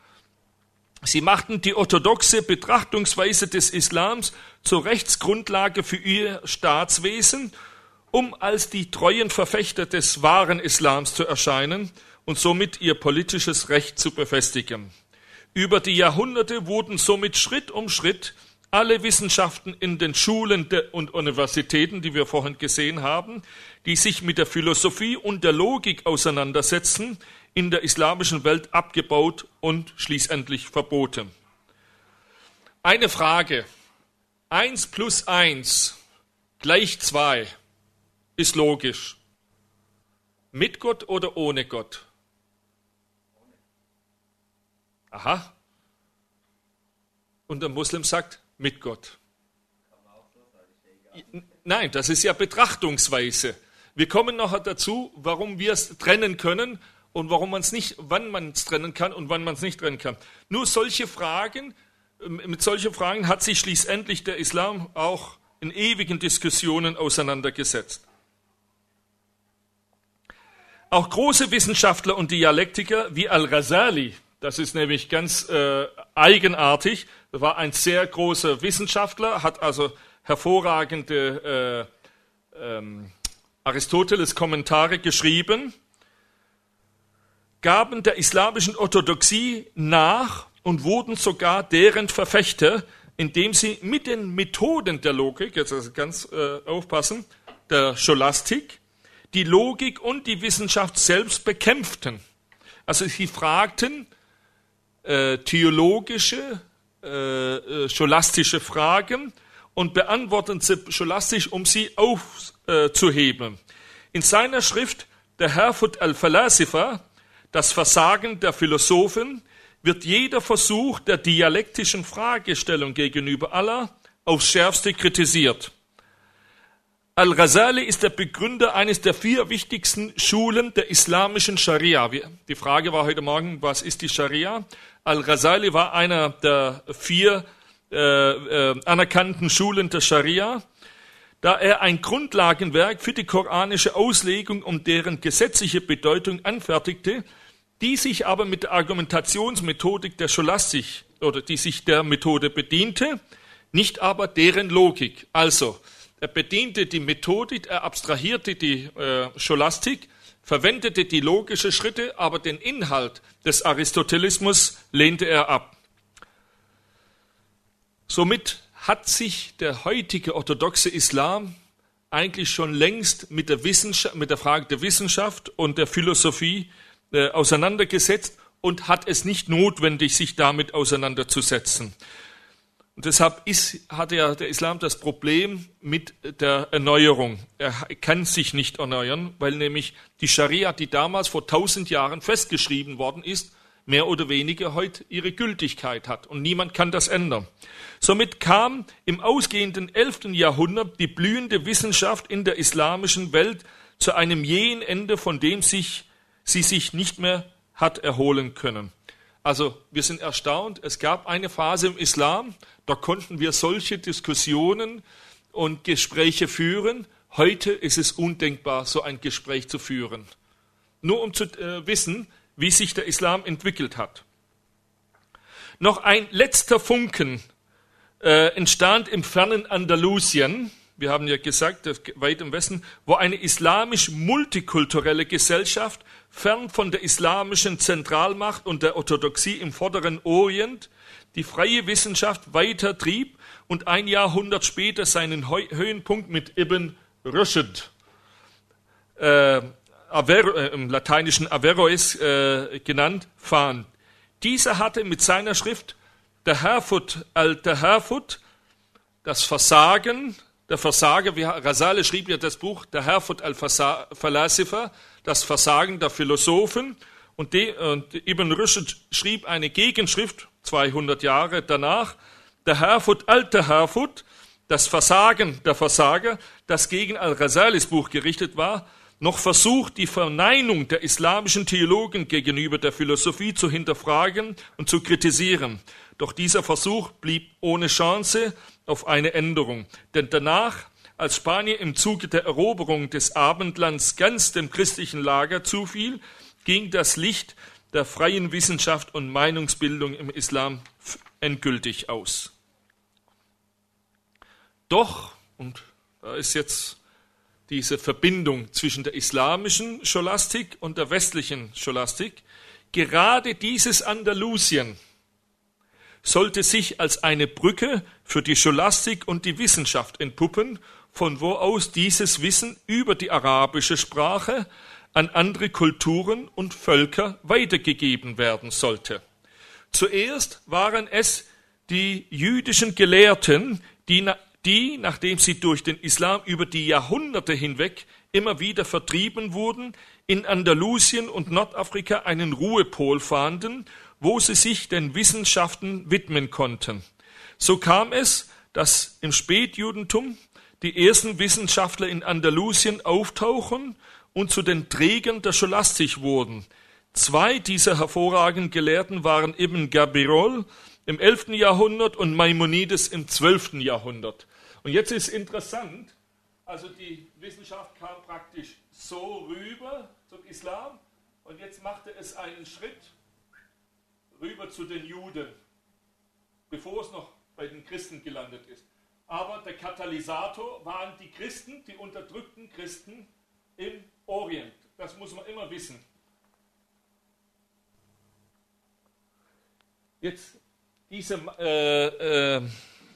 Sie machten die orthodoxe Betrachtungsweise des Islams zur Rechtsgrundlage für ihr Staatswesen, um als die treuen Verfechter des wahren Islams zu erscheinen und somit ihr politisches Recht zu befestigen. Über die Jahrhunderte wurden somit Schritt um Schritt alle Wissenschaften in den Schulen und Universitäten, die wir vorhin gesehen haben, die sich mit der Philosophie und der Logik auseinandersetzen, in der islamischen Welt abgebaut und schließlich verboten. Eine Frage. Eins plus eins gleich zwei. Ist logisch. Mit Gott oder ohne Gott? Aha. Und der Muslim sagt, mit Gott. Nein, das ist ja Betrachtungsweise. Wir kommen noch dazu, warum wir es trennen können und warum man es nicht, wann man es trennen kann und wann man es nicht trennen kann. Nur solche Fragen, mit solchen Fragen hat sich schließlich der Islam auch in ewigen Diskussionen auseinandergesetzt. Auch große Wissenschaftler und Dialektiker wie Al-Ghazali, das ist nämlich ganz äh, eigenartig, war ein sehr großer Wissenschaftler, hat also hervorragende äh, ähm, Aristoteles-Kommentare geschrieben, gaben der islamischen Orthodoxie nach und wurden sogar deren Verfechter, indem sie mit den Methoden der Logik, jetzt also ganz äh, aufpassen, der Scholastik, die Logik und die Wissenschaft selbst bekämpften. Also sie fragten äh, theologische, äh, äh, scholastische Fragen und beantworteten sie scholastisch, um sie aufzuheben. In seiner Schrift Der Herfut al-Falasifa, das Versagen der Philosophen, wird jeder Versuch der dialektischen Fragestellung gegenüber Allah aufs Schärfste kritisiert. Al-Ghazali ist der Begründer eines der vier wichtigsten Schulen der islamischen Scharia. Die Frage war heute Morgen, was ist die Scharia? Al-Ghazali war einer der vier äh, äh, anerkannten Schulen der Scharia, da er ein Grundlagenwerk für die koranische Auslegung und deren gesetzliche Bedeutung anfertigte, die sich aber mit der Argumentationsmethodik der Scholastik oder die sich der Methode bediente, nicht aber deren Logik. Also, er bediente die Methodik, er abstrahierte die äh, Scholastik, verwendete die logischen Schritte, aber den Inhalt des Aristotelismus lehnte er ab. Somit hat sich der heutige orthodoxe Islam eigentlich schon längst mit der, Wissenschaft, mit der Frage der Wissenschaft und der Philosophie äh, auseinandergesetzt und hat es nicht notwendig, sich damit auseinanderzusetzen. Und deshalb ist, hat ja der Islam das Problem mit der Erneuerung. Er kann sich nicht erneuern, weil nämlich die Scharia, die damals vor tausend Jahren festgeschrieben worden ist, mehr oder weniger heute ihre Gültigkeit hat. Und niemand kann das ändern. Somit kam im ausgehenden elften Jahrhundert die blühende Wissenschaft in der islamischen Welt zu einem jähen Ende, von dem sich, sie sich nicht mehr hat erholen können. Also wir sind erstaunt, es gab eine Phase im Islam, da konnten wir solche Diskussionen und Gespräche führen. Heute ist es undenkbar, so ein Gespräch zu führen. Nur um zu äh, wissen, wie sich der Islam entwickelt hat. Noch ein letzter Funken äh, entstand im fernen Andalusien, wir haben ja gesagt, weit im Westen, wo eine islamisch-multikulturelle Gesellschaft fern von der islamischen Zentralmacht und der Orthodoxie im vorderen Orient die freie Wissenschaft weiter trieb und ein Jahrhundert später seinen Höhenpunkt mit Ibn Rushd, äh, Aver, äh, im lateinischen Averroes äh, genannt, fand. Dieser hatte mit seiner Schrift Der Herfut al-Herfut, das Versagen, der Versager, wie Ghazali schrieb ja das Buch Der Herfut al-Falasifa, das Versagen der Philosophen, und, die, und Ibn Rushd schrieb eine Gegenschrift, zweihundert Jahre danach, Der Herfut al-Herfut, das Versagen der Versager, das gegen Al-Ghazalis Buch gerichtet war, noch versucht, die Verneinung der islamischen Theologen gegenüber der Philosophie zu hinterfragen und zu kritisieren. Doch dieser Versuch blieb ohne Chance auf eine Änderung. Denn danach, als Spanien im Zuge der Eroberung des Abendlands ganz dem christlichen Lager zufiel, ging das Licht der freien Wissenschaft und Meinungsbildung im Islam endgültig aus. Doch, und da ist jetzt diese Verbindung zwischen der islamischen Scholastik und der westlichen Scholastik, gerade dieses Andalusien sollte sich als eine Brücke für die Scholastik und die Wissenschaft entpuppen, von wo aus dieses Wissen über die arabische Sprache an andere Kulturen und Völker weitergegeben werden sollte. Zuerst waren es die jüdischen Gelehrten, die, die, nachdem sie durch den Islam über die Jahrhunderte hinweg immer wieder vertrieben wurden, in Andalusien und Nordafrika einen Ruhepol fanden, wo sie sich den Wissenschaften widmen konnten. So kam es, dass im Spätjudentum die ersten Wissenschaftler in Andalusien auftauchen und zu den Trägern der Scholastik wurden. Zwei dieser hervorragenden Gelehrten waren Ibn Gabirol im elften Jahrhundert und Maimonides im zwölften Jahrhundert. Und jetzt ist interessant, also die Wissenschaft kam praktisch so rüber zum Islam und jetzt machte es einen Schritt rüber zu den Juden, bevor es noch bei den Christen gelandet ist. Aber der Katalysator waren die Christen, die unterdrückten Christen im Orient. Das muss man immer wissen. Jetzt diese, äh, äh,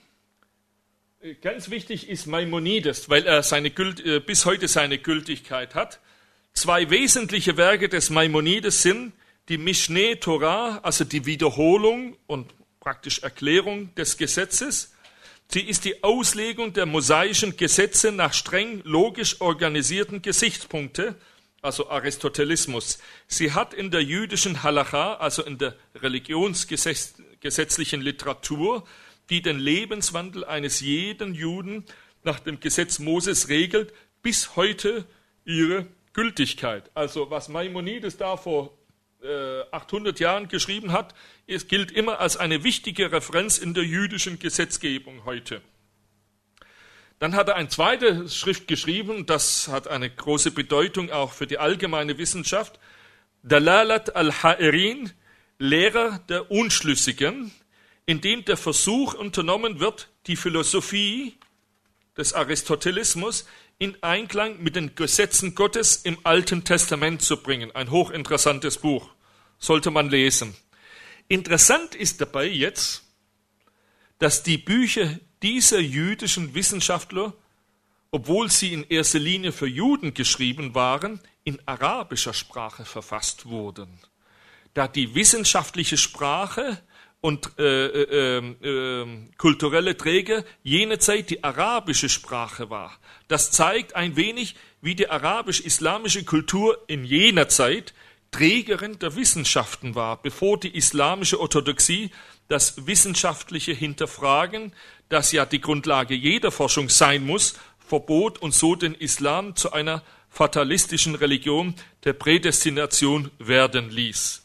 ganz wichtig ist Maimonides, weil er seine Gült, äh, bis heute seine Gültigkeit hat. Zwei wesentliche Werke des Maimonides sind die Mishneh Torah, also die Wiederholung und praktisch Erklärung des Gesetzes. Sie ist die Auslegung der mosaischen Gesetze nach streng logisch organisierten Gesichtspunkten, also Aristotelismus. Sie hat in der jüdischen Halacha, also in der religionsgesetzlichen Literatur, die den Lebenswandel eines jeden Juden nach dem Gesetz Moses regelt, bis heute ihre Gültigkeit. Also was Maimonides da vor äh, achthundert Jahren geschrieben hat, es gilt immer als eine wichtige Referenz in der jüdischen Gesetzgebung heute. Dann hat er eine zweite Schrift geschrieben, das hat eine große Bedeutung auch für die allgemeine Wissenschaft, Dalalat al-Ha'irin, Lehrer der Unschlüssigen, in dem der Versuch unternommen wird, die Philosophie des Aristotelismus in Einklang mit den Gesetzen Gottes im Alten Testament zu bringen. Ein hochinteressantes Buch, sollte man lesen. Interessant ist dabei jetzt, dass die Bücher dieser jüdischen Wissenschaftler, obwohl sie in erster Linie für Juden geschrieben waren, in arabischer Sprache verfasst wurden. Da die wissenschaftliche Sprache und äh, äh, äh, kulturelle Träger jene Zeit die arabische Sprache war. Das zeigt ein wenig, wie die arabisch-islamische Kultur in jener Zeit Trägerin der Wissenschaften war, bevor die islamische Orthodoxie das wissenschaftliche Hinterfragen, das ja die Grundlage jeder Forschung sein muss, verbot und so den Islam zu einer fatalistischen Religion der Prädestination werden ließ.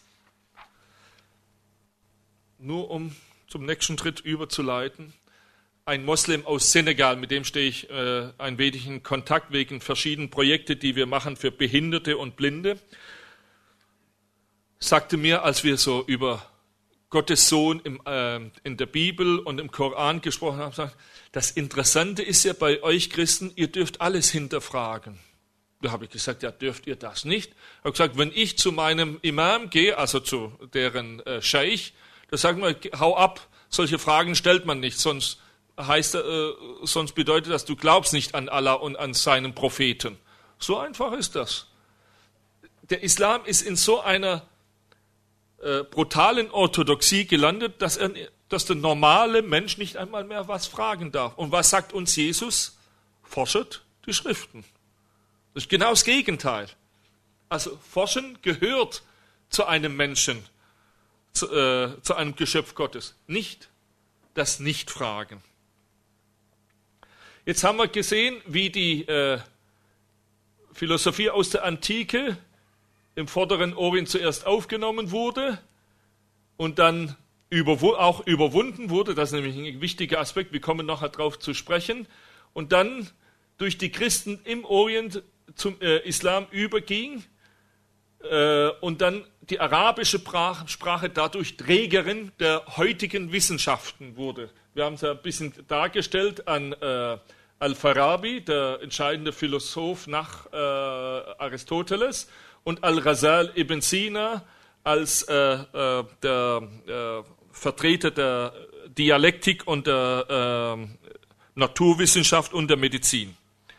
Nur um zum nächsten Schritt überzuleiten. Ein Moslem aus Senegal, mit dem stehe ich äh, ein wenig in Kontakt wegen verschiedenen Projekte, die wir machen für Behinderte und Blinde, sagte mir, als wir so über Gottes Sohn im, äh, in der Bibel und im Koran gesprochen haben, sagt, das Interessante ist ja bei euch Christen, ihr dürft alles hinterfragen. Da habe ich gesagt, ja, dürft ihr das nicht? Ich habe gesagt, wenn ich zu meinem Imam gehe, also zu deren äh, Scheich, da sagen wir, hau ab, solche Fragen stellt man nicht, sonst heißt, äh, sonst bedeutet das, du glaubst nicht an Allah und an seinen Propheten. So einfach ist das. Der Islam ist in so einer äh, brutalen Orthodoxie gelandet, dass, er, dass der normale Mensch nicht einmal mehr was fragen darf. Und was sagt uns Jesus? Forschet die Schriften. Das ist genau das Gegenteil. Also Forschen gehört zu einem Menschen, zu, äh, zu einem Geschöpf Gottes, nicht das Nichtfragen. Jetzt haben wir gesehen, wie die äh, Philosophie aus der Antike im vorderen Orient zuerst aufgenommen wurde und dann überw- auch überwunden wurde. Das ist nämlich ein wichtiger Aspekt, wir kommen nachher darauf zu sprechen. Und dann durch die Christen im Orient zum äh, Islam überging äh, und dann die arabische Sprache dadurch Trägerin der heutigen Wissenschaften wurde. Wir haben es ja ein bisschen dargestellt an äh, Al-Farabi, der entscheidende Philosoph nach äh, Aristoteles, und Al-Ghazal ibn Sina als äh, äh, der äh, Vertreter der Dialektik und der äh, Naturwissenschaft und der Medizin.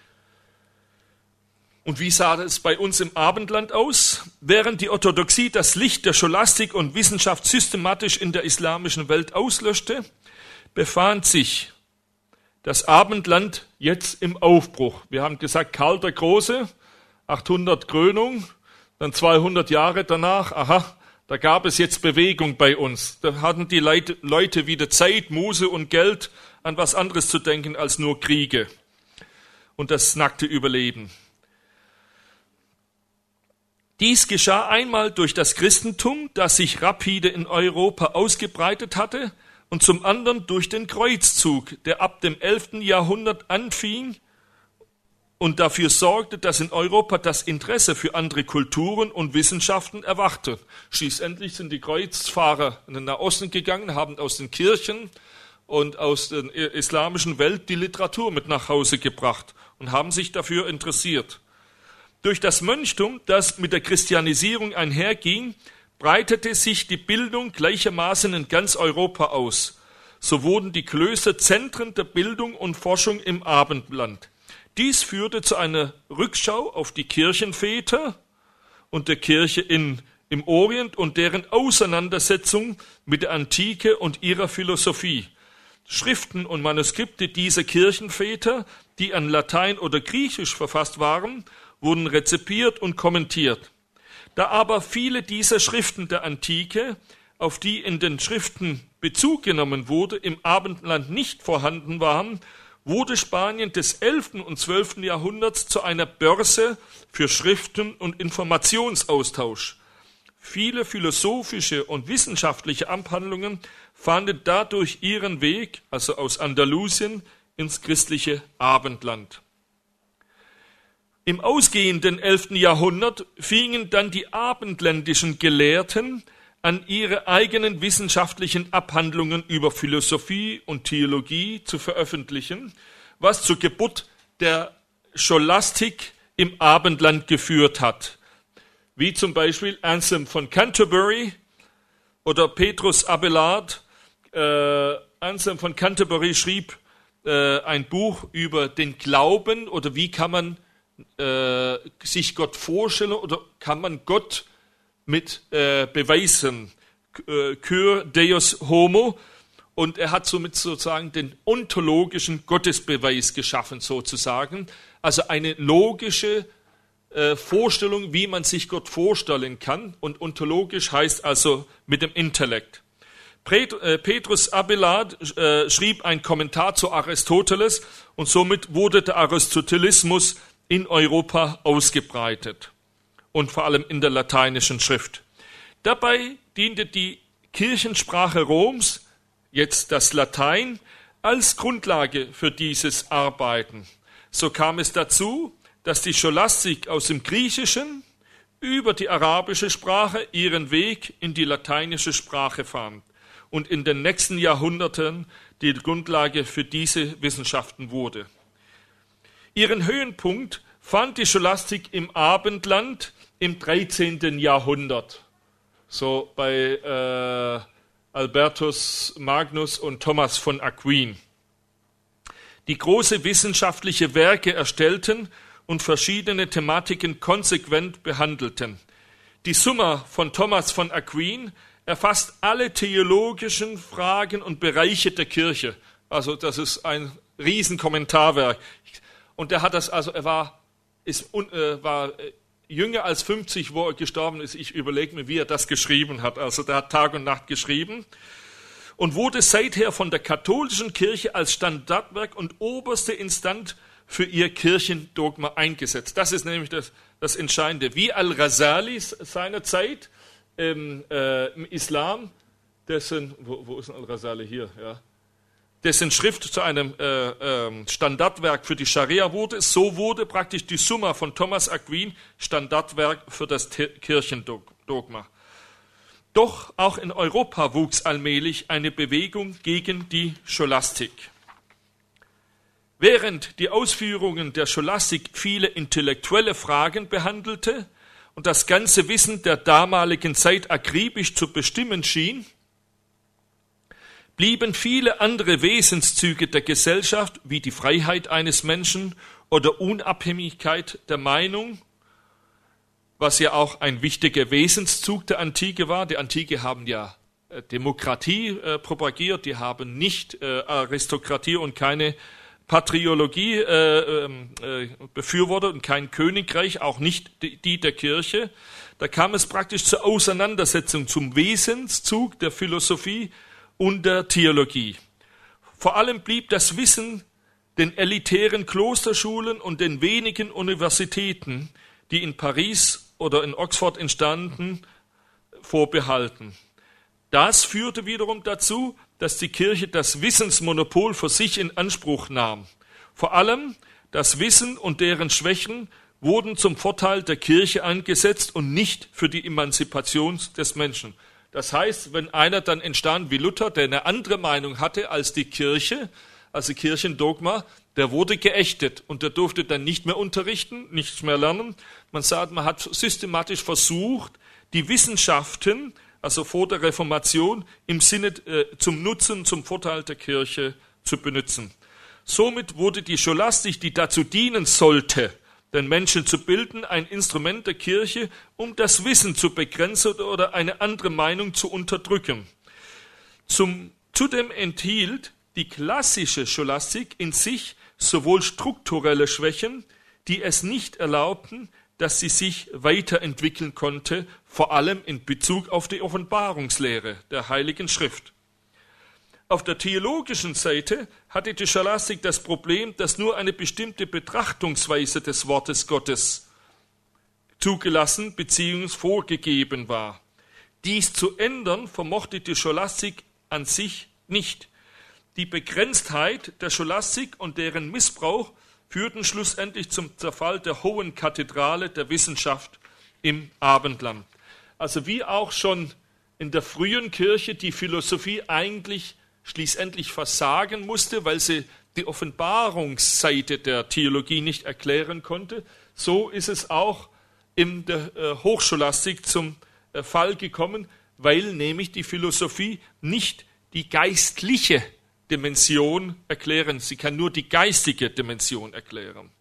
Und wie sah es bei uns im Abendland aus? Während die Orthodoxie das Licht der Scholastik und Wissenschaft systematisch in der islamischen Welt auslöschte, befand sich das Abendland jetzt im Aufbruch. Wir haben gesagt, Karl der Große, achthundert Krönung, dann zweihundert Jahre danach, aha, da gab es jetzt Bewegung bei uns. Da hatten die Leute wieder Zeit, Muße und Geld, an was anderes zu denken als nur Kriege und das nackte Überleben. Dies geschah einmal durch das Christentum, das sich rapide in Europa ausgebreitet hatte, und zum anderen durch den Kreuzzug, der ab dem elften Jahrhundert anfing und dafür sorgte, dass in Europa das Interesse für andere Kulturen und Wissenschaften erwachte. Schließlich sind die Kreuzfahrer in den Nahosten gegangen, haben aus den Kirchen und aus der islamischen Welt die Literatur mit nach Hause gebracht und haben sich dafür interessiert. Durch das Mönchtum, das mit der Christianisierung einherging, breitete sich die Bildung gleichermaßen in ganz Europa aus. So wurden die Klöster Zentren der Bildung und Forschung im Abendland. Dies führte zu einer Rückschau auf die Kirchenväter und der Kirche in, im Orient und deren Auseinandersetzung mit der Antike und ihrer Philosophie. Schriften und Manuskripte dieser Kirchenväter, die an Latein oder Griechisch verfasst waren, wurden rezipiert und kommentiert. Da aber viele dieser Schriften der Antike, auf die in den Schriften Bezug genommen wurde, im Abendland nicht vorhanden waren, wurde Spanien des elften und zwölften Jahrhunderts zu einer Börse für Schriften und Informationsaustausch. Viele philosophische und wissenschaftliche Abhandlungen fanden dadurch ihren Weg, also aus Andalusien, ins christliche Abendland. Im ausgehenden elften Jahrhundert fingen dann die abendländischen Gelehrten an, ihre eigenen wissenschaftlichen Abhandlungen über Philosophie und Theologie zu veröffentlichen, was zur Geburt der Scholastik im Abendland geführt hat. Wie zum Beispiel Anselm von Canterbury oder Petrus Abelard. Äh, Anselm von Canterbury schrieb äh, ein Buch über den Glauben oder wie kann man äh, sich Gott vorstellen oder kann man Gott mit äh, Beweisen. Äh, Cur Deus Homo. Und er hat somit sozusagen den ontologischen Gottesbeweis geschaffen, sozusagen. Also eine logische äh, Vorstellung, wie man sich Gott vorstellen kann. Und ontologisch heißt also mit dem Intellekt. Petrus Abelard äh, schrieb einen Kommentar zu Aristoteles und somit wurde der Aristotelismus in Europa ausgebreitet und vor allem in der lateinischen Schrift. Dabei diente die Kirchensprache Roms, jetzt das Latein, als Grundlage für dieses Arbeiten. So kam es dazu, dass die Scholastik aus dem Griechischen über die arabische Sprache ihren Weg in die lateinische Sprache fand und in den nächsten Jahrhunderten die Grundlage für diese Wissenschaften wurde. Ihren Höhepunkt fand die Scholastik im Abendland im dreizehnten Jahrhundert, so bei äh, Albertus Magnus und Thomas von Aquin, die große wissenschaftliche Werke erstellten und verschiedene Thematiken konsequent behandelten. Die Summa von Thomas von Aquin erfasst alle theologischen Fragen und Bereiche der Kirche. Also das ist ein Riesenkommentarwerk. Und er hat das, also er war, ist, äh, war jünger als fünfzig, wo er gestorben ist. Ich überlege mir, wie er das geschrieben hat. Also der hat Tag und Nacht geschrieben und wurde seither von der katholischen Kirche als Standardwerk und oberste Instanz für ihr Kirchendogma eingesetzt. Das ist nämlich das, das Entscheidende. Wie Al-Ghazali seinerzeit im, äh, im Islam, dessen, wo, wo ist denn Al-Ghazali hier, ja, dessen Schrift zu einem äh, äh, Standardwerk für die Scharia wurde, so wurde praktisch die Summa von Thomas Aquin Standardwerk für das Kirchendogma. Doch auch in Europa wuchs allmählich eine Bewegung gegen die Scholastik. Während die Ausführungen der Scholastik viele intellektuelle Fragen behandelte und das ganze Wissen der damaligen Zeit akribisch zu bestimmen schien, blieben viele andere Wesenszüge der Gesellschaft, wie die Freiheit eines Menschen oder Unabhängigkeit der Meinung, was ja auch ein wichtiger Wesenszug der Antike war. Die Antike haben ja Demokratie äh, propagiert, die haben nicht äh, Aristokratie und keine Patriologie äh, äh, befürwortet und kein Königreich, auch nicht die, die der Kirche. Da kam es praktisch zur Auseinandersetzung zum Wesenszug der Philosophie und der Theologie. Vor allem blieb das Wissen den elitären Klosterschulen und den wenigen Universitäten, die in Paris oder in Oxford entstanden, vorbehalten. Das führte wiederum dazu, dass die Kirche das Wissensmonopol für sich in Anspruch nahm. Vor allem das Wissen und deren Schwächen wurden zum Vorteil der Kirche eingesetzt und nicht für die Emanzipation des Menschen. Das heißt, wenn einer dann entstand wie Luther, der eine andere Meinung hatte als die Kirche, also Kirchendogma, der wurde geächtet und der durfte dann nicht mehr unterrichten, nichts mehr lernen. Man sagt, man hat systematisch versucht, die Wissenschaften, also vor der Reformation, im Sinne äh, zum Nutzen, zum Vorteil der Kirche zu benutzen. Somit wurde die Scholastik, die dazu dienen sollte, den Menschen zu bilden, ein Instrument der Kirche, um das Wissen zu begrenzen oder eine andere Meinung zu unterdrücken. Zum, zudem enthielt die klassische Scholastik in sich sowohl strukturelle Schwächen, die es nicht erlaubten, dass sie sich weiterentwickeln konnte, vor allem in Bezug auf die Offenbarungslehre der Heiligen Schrift. Auf der theologischen Seite hatte die Scholastik das Problem, dass nur eine bestimmte Betrachtungsweise des Wortes Gottes zugelassen bzw. vorgegeben war. Dies zu ändern vermochte die Scholastik an sich nicht. Die Begrenztheit der Scholastik und deren Missbrauch führten schlussendlich zum Zerfall der hohen Kathedrale der Wissenschaft im Abendland. Also wie auch schon in der frühen Kirche die Philosophie eigentlich schließlich versagen musste, weil sie die Offenbarungsseite der Theologie nicht erklären konnte, so ist es auch in der äh, Hochscholastik zum äh, Fall gekommen, weil nämlich die Philosophie nicht die geistliche Dimension erklären. Sie kann nur die geistige Dimension erklären.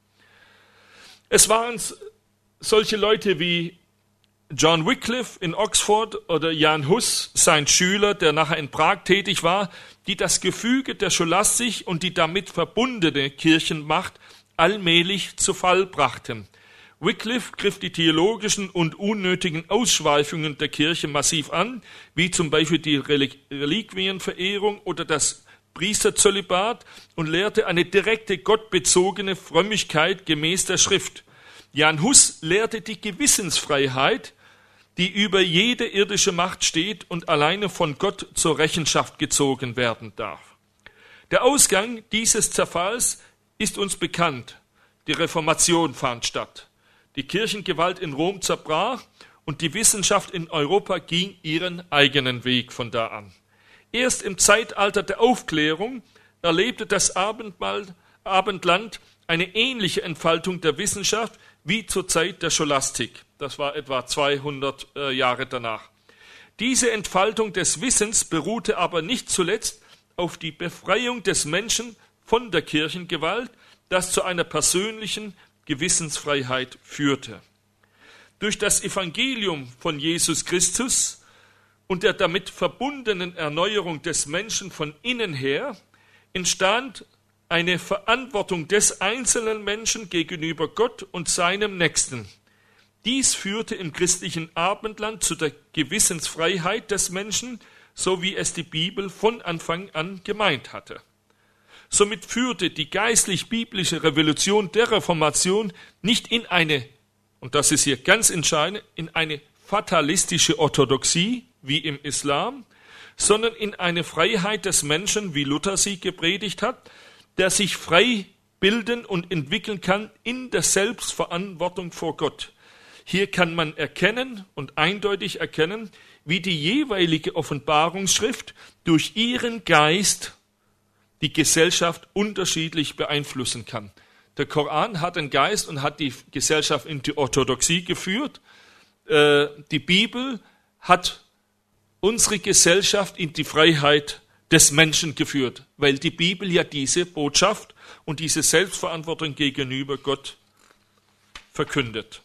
Es waren solche Leute wie John Wycliffe in Oxford oder Jan Hus, sein Schüler, der nachher in Prag tätig war, die das Gefüge der Scholastik und die damit verbundene Kirchenmacht allmählich zu Fall brachten. Wycliffe griff die theologischen und unnötigen Ausschweifungen der Kirche massiv an, wie zum Beispiel die Reliquienverehrung oder das Priesterzölibat, und lehrte eine direkte gottbezogene Frömmigkeit gemäß der Schrift. Jan Hus lehrte die Gewissensfreiheit, die über jede irdische Macht steht und alleine von Gott zur Rechenschaft gezogen werden darf. Der Ausgang dieses Zerfalls ist uns bekannt. Die Reformation fand statt. Die Kirchengewalt in Rom zerbrach und die Wissenschaft in Europa ging ihren eigenen Weg von da an. Erst im Zeitalter der Aufklärung erlebte das Abendmahl, Abendland eine ähnliche Entfaltung der Wissenschaft wie zur Zeit der Scholastik. Das war etwa zweihundert äh, Jahre danach. Diese Entfaltung des Wissens beruhte aber nicht zuletzt auf die Befreiung des Menschen von der Kirchengewalt, das zu einer persönlichen Gewissensfreiheit führte. Durch das Evangelium von Jesus Christus und der damit verbundenen Erneuerung des Menschen von innen her entstand eine Verantwortung des einzelnen Menschen gegenüber Gott und seinem Nächsten. Dies führte im christlichen Abendland zu der Gewissensfreiheit des Menschen, so wie es die Bibel von Anfang an gemeint hatte. Somit führte die geistlich-biblische Revolution der Reformation nicht in eine, und das ist hier ganz entscheidend, in eine fatalistische Orthodoxie wie im Islam, sondern in eine Freiheit des Menschen, wie Luther sie gepredigt hat, der sich frei bilden und entwickeln kann in der Selbstverantwortung vor Gott. Hier kann man erkennen und eindeutig erkennen, wie die jeweilige Offenbarungsschrift durch ihren Geist die Gesellschaft unterschiedlich beeinflussen kann. Der Koran hat einen Geist und hat die Gesellschaft in die Orthodoxie geführt. Die Bibel hat unsere Gesellschaft in die Freiheit des Menschen geführt, weil die Bibel ja diese Botschaft und diese Selbstverantwortung gegenüber Gott verkündet.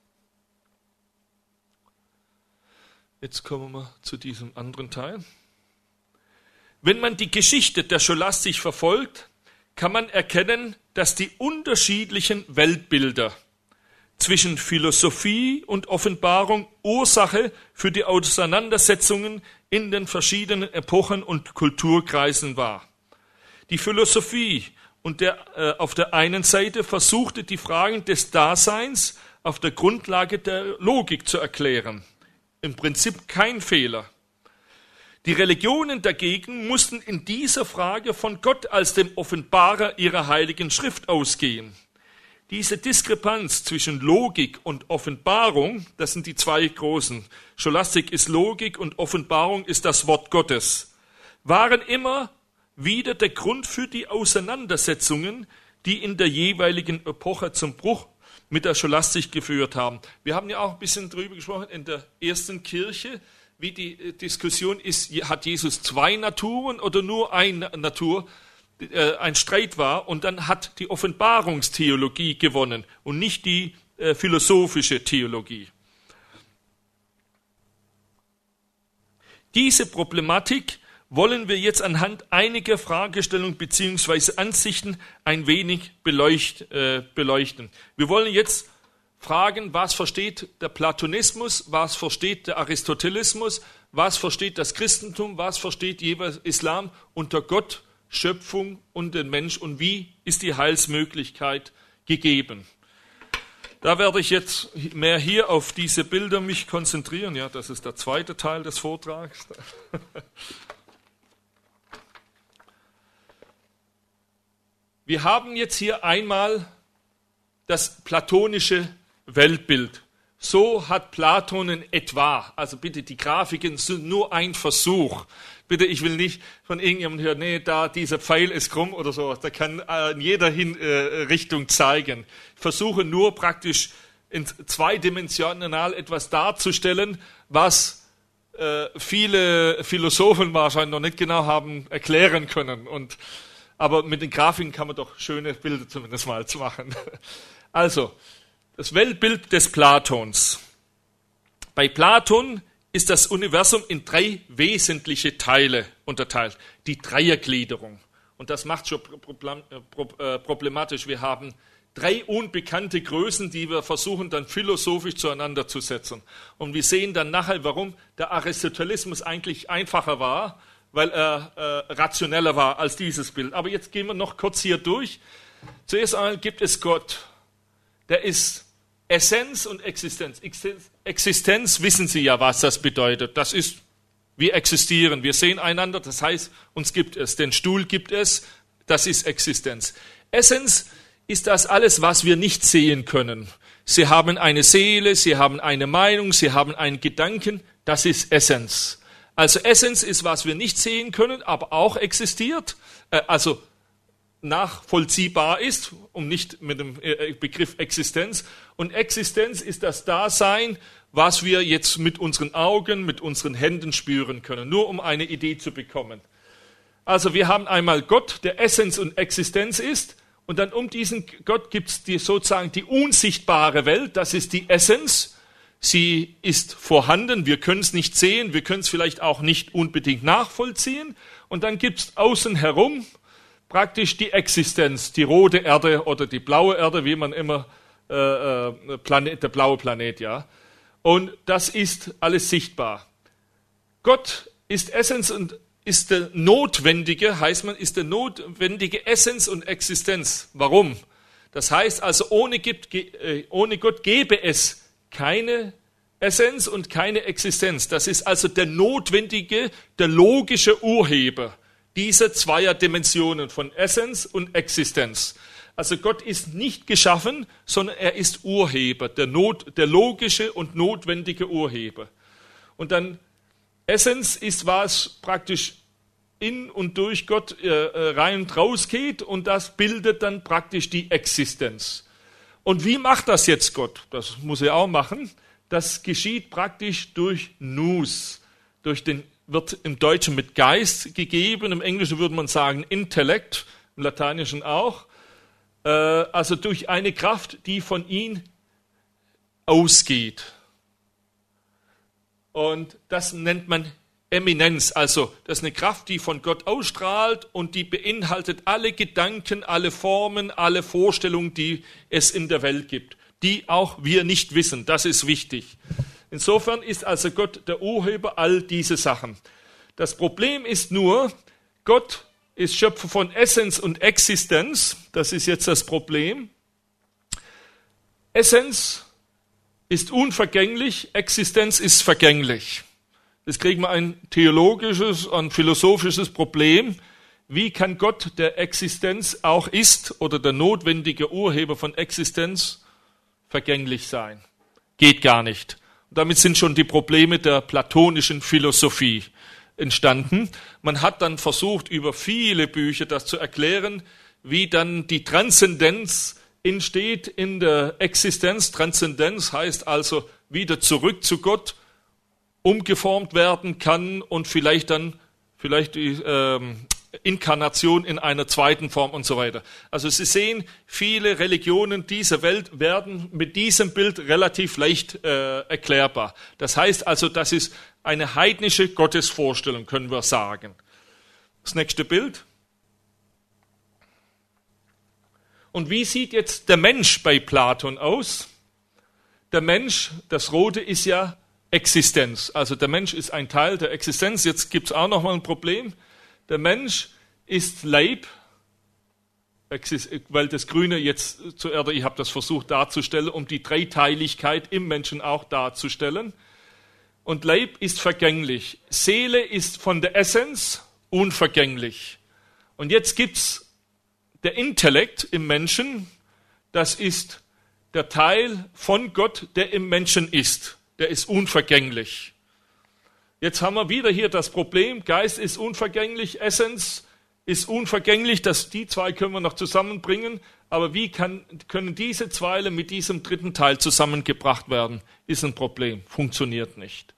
Jetzt kommen wir zu diesem anderen Teil. Wenn man die Geschichte der Scholastik verfolgt, kann man erkennen, dass die unterschiedlichen Weltbilder zwischen Philosophie und Offenbarung Ursache für die Auseinandersetzungen in den verschiedenen Epochen und Kulturkreisen war. Die Philosophie und der, äh, auf der einen Seite versuchte die Fragen des Daseins auf der Grundlage der Logik zu erklären. Im Prinzip kein Fehler. Die Religionen dagegen mussten in dieser Frage von Gott als dem Offenbarer ihrer heiligen Schrift ausgehen. Diese Diskrepanz zwischen Logik und Offenbarung, das sind die zwei großen, Scholastik ist Logik und Offenbarung ist das Wort Gottes, waren immer wieder der Grund für die Auseinandersetzungen, die in der jeweiligen Epoche zum Bruch mit der Scholastik geführt haben. Wir haben ja auch ein bisschen drüber gesprochen in der ersten Kirche, wie die Diskussion ist, hat Jesus zwei Naturen oder nur eine Natur, äh, ein Streit war. Und dann hat die Offenbarungstheologie gewonnen und nicht die äh, philosophische Theologie. Diese Problematik wollen wir jetzt anhand einiger Fragestellungen bzw. Ansichten ein wenig beleucht, äh, beleuchten. Wir wollen jetzt fragen, was versteht der Platonismus, was versteht der Aristotelismus, was versteht das Christentum, was versteht jeweils Islam unter Gott, Schöpfung und den Mensch und wie ist die Heilsmöglichkeit gegeben. Da werde ich jetzt mehr hier auf diese Bilder mich konzentrieren. Ja, das ist der zweite Teil des Vortrags. Wir haben jetzt hier einmal das platonische Weltbild. So hat Platon in etwa, also bitte, die Grafiken sind nur ein Versuch. Bitte, ich will nicht von irgendjemandem hören, nee, da dieser Pfeil ist krumm oder so. Da kann äh, in jeder Hin, äh, Richtung zeigen. Ich versuche nur praktisch in zweidimensional etwas darzustellen, was äh, viele Philosophen wahrscheinlich noch nicht genau haben erklären können. Und, aber mit den Grafiken kann man doch schöne Bilder zumindest mal machen. Also, das Weltbild des Platons. Bei Platon ist das Universum in drei wesentliche Teile unterteilt. Die Dreiergliederung. Und das macht schon problematisch. Wir haben drei unbekannte Größen, die wir versuchen dann philosophisch zueinander zu setzen. Und wir sehen dann nachher, warum der Aristotelismus eigentlich einfacher war, weil er äh, rationeller war als dieses Bild. Aber jetzt gehen wir noch kurz hier durch. Zuerst einmal gibt es Gott. Der ist Essenz und Existenz. Existenz wissen Sie ja, was das bedeutet. Das ist, wir existieren, wir sehen einander, das heißt, uns gibt es. Den Stuhl gibt es, das ist Existenz. Essenz ist das alles, was wir nicht sehen können. Sie haben eine Seele, Sie haben eine Meinung, Sie haben einen Gedanken, das ist Essenz. Also Essenz ist, was wir nicht sehen können, aber auch existiert, äh, also nachvollziehbar ist, um nicht mit dem Begriff Existenz. Und Existenz ist das Dasein, was wir jetzt mit unseren Augen, mit unseren Händen spüren können, nur um eine Idee zu bekommen. Also wir haben einmal Gott, der Essenz und Existenz ist, und dann um diesen Gott gibt es die, sozusagen die unsichtbare Welt, das ist die Essenz. Sie ist vorhanden, wir können es nicht sehen, wir können es vielleicht auch nicht unbedingt nachvollziehen. Und dann gibt es außen herum praktisch die Existenz, die rote Erde oder die blaue Erde, wie man immer, äh, äh, Planet, der blaue Planet, ja. Und das ist alles sichtbar. Gott ist Essenz und ist der notwendige, heißt man, ist der notwendige Essenz und Existenz. Warum? Das heißt also, ohne, gibt, äh, ohne Gott gäbe es keine Essenz und keine Existenz. Das ist also der notwendige, der logische Urheber diese zweier Dimensionen von Essenz und Existenz. Also Gott ist nicht geschaffen, sondern er ist Urheber, der, Not, der logische und notwendige Urheber. Und dann Essenz ist, was praktisch in und durch Gott äh, rein und raus geht und das bildet dann praktisch die Existenz. Und wie macht das jetzt Gott? Das muss er auch machen. Das geschieht praktisch durch Nous, durch den wird im Deutschen mit Geist gegeben, im Englischen würde man sagen Intellekt, im Lateinischen auch, äh, also durch eine Kraft, die von ihm ausgeht. Und das nennt man Eminenz, also das ist eine Kraft, die von Gott ausstrahlt und die beinhaltet alle Gedanken, alle Formen, alle Vorstellungen, die es in der Welt gibt, die auch wir nicht wissen, das ist wichtig. Insofern ist also Gott der Urheber all diese Sachen. Das Problem ist nur, Gott ist Schöpfer von Essenz und Existenz. Das ist jetzt das Problem. Essenz ist unvergänglich, Existenz ist vergänglich. Jetzt kriegen wir ein theologisches, ein philosophisches Problem. Wie kann Gott, der Existenz auch ist oder der notwendige Urheber von Existenz, vergänglich sein? Geht gar nicht. Und damit sind schon die Probleme der platonischen Philosophie entstanden. Man hat dann versucht, über viele Bücher das zu erklären, wie dann die Transzendenz entsteht in der Existenz. Transzendenz heißt also wieder zurück zu Gott, umgeformt werden kann und vielleicht dann vielleicht die ähm, Inkarnation in einer zweiten Form und so weiter. Also Sie sehen, viele Religionen dieser Welt werden mit diesem Bild relativ leicht äh, erklärbar. Das heißt also, das ist eine heidnische Gottesvorstellung, können wir sagen. Das nächste Bild. Und wie sieht jetzt der Mensch bei Platon aus? Der Mensch, das Rote ist ja Existenz. Also der Mensch ist ein Teil der Existenz. Jetzt gibt es auch noch mal ein Problem. Der Mensch ist Leib, weil das Grüne jetzt zur Erde, ich habe das versucht darzustellen, um die Dreiteiligkeit im Menschen auch darzustellen. Und Leib ist vergänglich. Seele ist von der Essenz unvergänglich. Und jetzt gibt es der Intellekt im Menschen, das ist der Teil von Gott, der im Menschen ist. Der ist unvergänglich. Jetzt haben wir wieder hier das Problem, Geist ist unvergänglich, Essenz ist unvergänglich, das, die zwei können wir noch zusammenbringen, aber wie kann, können diese Zweile mit diesem dritten Teil zusammengebracht werden, ist ein Problem, funktioniert nicht.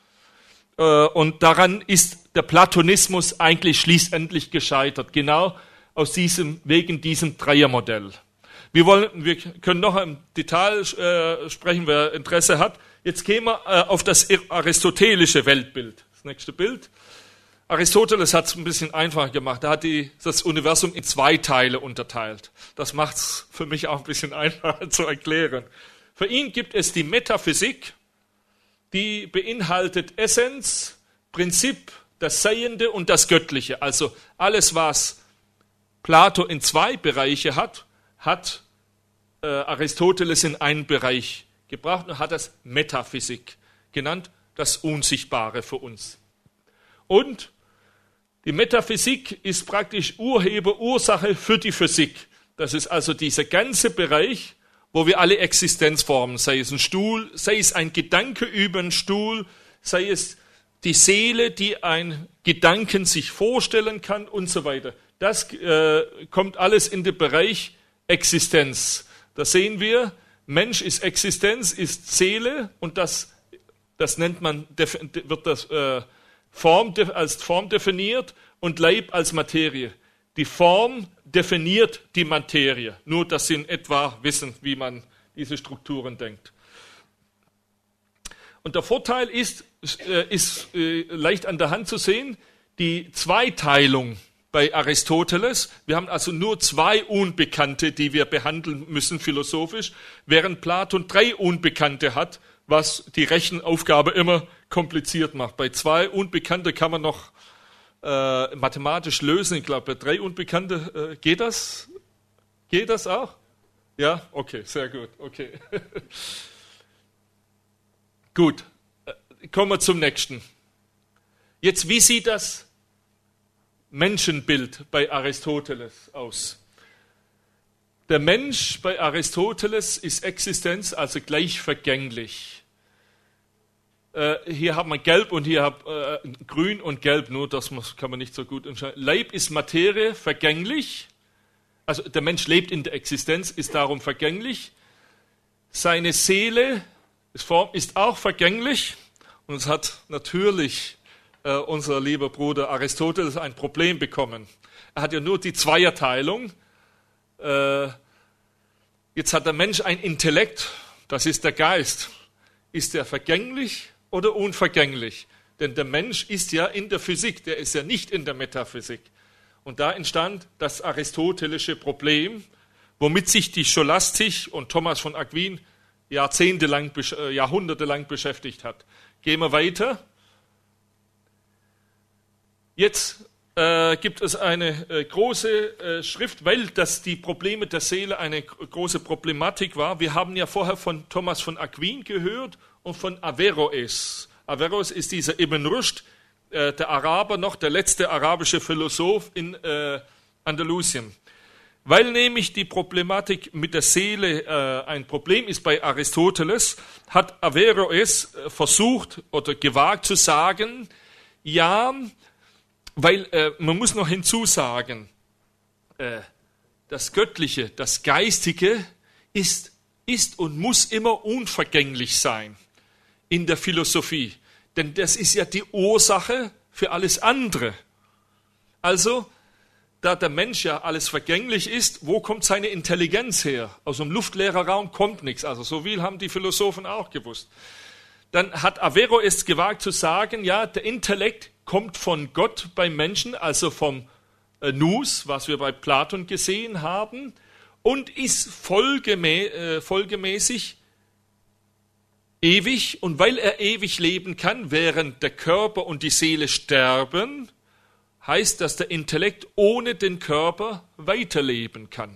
Und daran ist der Platonismus eigentlich schließlich gescheitert, genau aus diesem, wegen diesem Dreiermodell. Wir, wollen, wir können noch im Detail äh, sprechen, wer Interesse hat. Jetzt gehen wir äh, auf das aristotelische Weltbild. Das nächste Bild. Aristoteles hat es ein bisschen einfacher gemacht. Er hat die, das Universum in zwei Teile unterteilt. Das macht es für mich auch ein bisschen einfacher zu erklären. Für ihn gibt es die Metaphysik, die beinhaltet Essenz, Prinzip, das Seiende und das Göttliche. Also alles, was Plato in zwei Bereiche hat, hat äh, Aristoteles in einen Bereich gebracht und hat das Metaphysik genannt, das Unsichtbare für uns. Und die Metaphysik ist praktisch Urheber, Ursache für die Physik. Das ist also dieser ganze Bereich, wo wir alle Existenzformen, sei es ein Stuhl, sei es ein Gedanke über einen Stuhl, sei es die Seele, die ein Gedanken sich vorstellen kann und so weiter. Das äh, kommt alles in den Bereich Existenz. Da sehen wir, Mensch ist Existenz, ist Seele und das, das nennt man, wird das äh, Form, als Form definiert und Leib als Materie. Die Form definiert die Materie, nur dass Sie in etwa wissen, wie man diese Strukturen denkt. Und der Vorteil ist, äh, ist äh, leicht an der Hand zu sehen, die Zweiteilung bei Aristoteles. Wir haben also nur zwei Unbekannte, die wir behandeln müssen philosophisch, während Platon drei Unbekannte hat, was die Rechenaufgabe immer kompliziert macht. Bei zwei Unbekannte kann man noch äh, mathematisch lösen. Ich glaube, bei drei Unbekannte äh, geht das? Geht das auch? Ja? Okay, sehr gut. Okay. Gut, äh, kommen wir zum nächsten. Jetzt, wie sieht das Menschenbild bei Aristoteles aus? Der Mensch bei Aristoteles ist Existenz, also gleich vergänglich. Äh, hier haben wir Gelb und hier haben äh, Grün und Gelb, nur das muss, kann man nicht so gut entscheiden. Leib ist Materie, vergänglich. Also der Mensch lebt in der Existenz, ist darum vergänglich. Seine Seele ist auch vergänglich und es hat natürlich Uh, unser lieber Bruder Aristoteles ein Problem bekommen. Er hat ja nur die Zweierteilung. Uh, jetzt hat der Mensch ein Intellekt, das ist der Geist. Ist er vergänglich oder unvergänglich? Denn der Mensch ist ja in der Physik, der ist ja nicht in der Metaphysik. Und da entstand das aristotelische Problem, womit sich die Scholastik und Thomas von Aquin jahrzehntelang, jahrhundertelang beschäftigt hat. Gehen wir weiter. Jetzt äh, gibt es eine äh, große äh, Schrift, weil das die Probleme der Seele eine große Problematik war. Wir haben ja vorher von Thomas von Aquin gehört und von Averroes. Averroes ist dieser Ibn Rushd, äh, der Araber, noch der letzte arabische Philosoph in äh, Andalusien. Weil nämlich die Problematik mit der Seele äh, ein Problem ist bei Aristoteles, hat Averroes äh, versucht oder gewagt zu sagen, ja, weil äh, man muss noch hinzusagen, äh, das Göttliche, das Geistige ist, ist und muss immer unvergänglich sein in der Philosophie. Denn das ist ja die Ursache für alles andere. Also, da der Mensch ja alles vergänglich ist, wo kommt seine Intelligenz her? Aus dem luftleeren Raum kommt nichts. Also so viel haben die Philosophen auch gewusst. Dann hat Averroes gewagt zu sagen, ja, der Intellekt kommt von Gott beim Menschen, also vom äh, Nous, was wir bei Platon gesehen haben, und ist folgemä äh, folgemäßig ewig. Und weil er ewig leben kann, während der Körper und die Seele sterben, heißt, dass der Intellekt ohne den Körper weiterleben kann.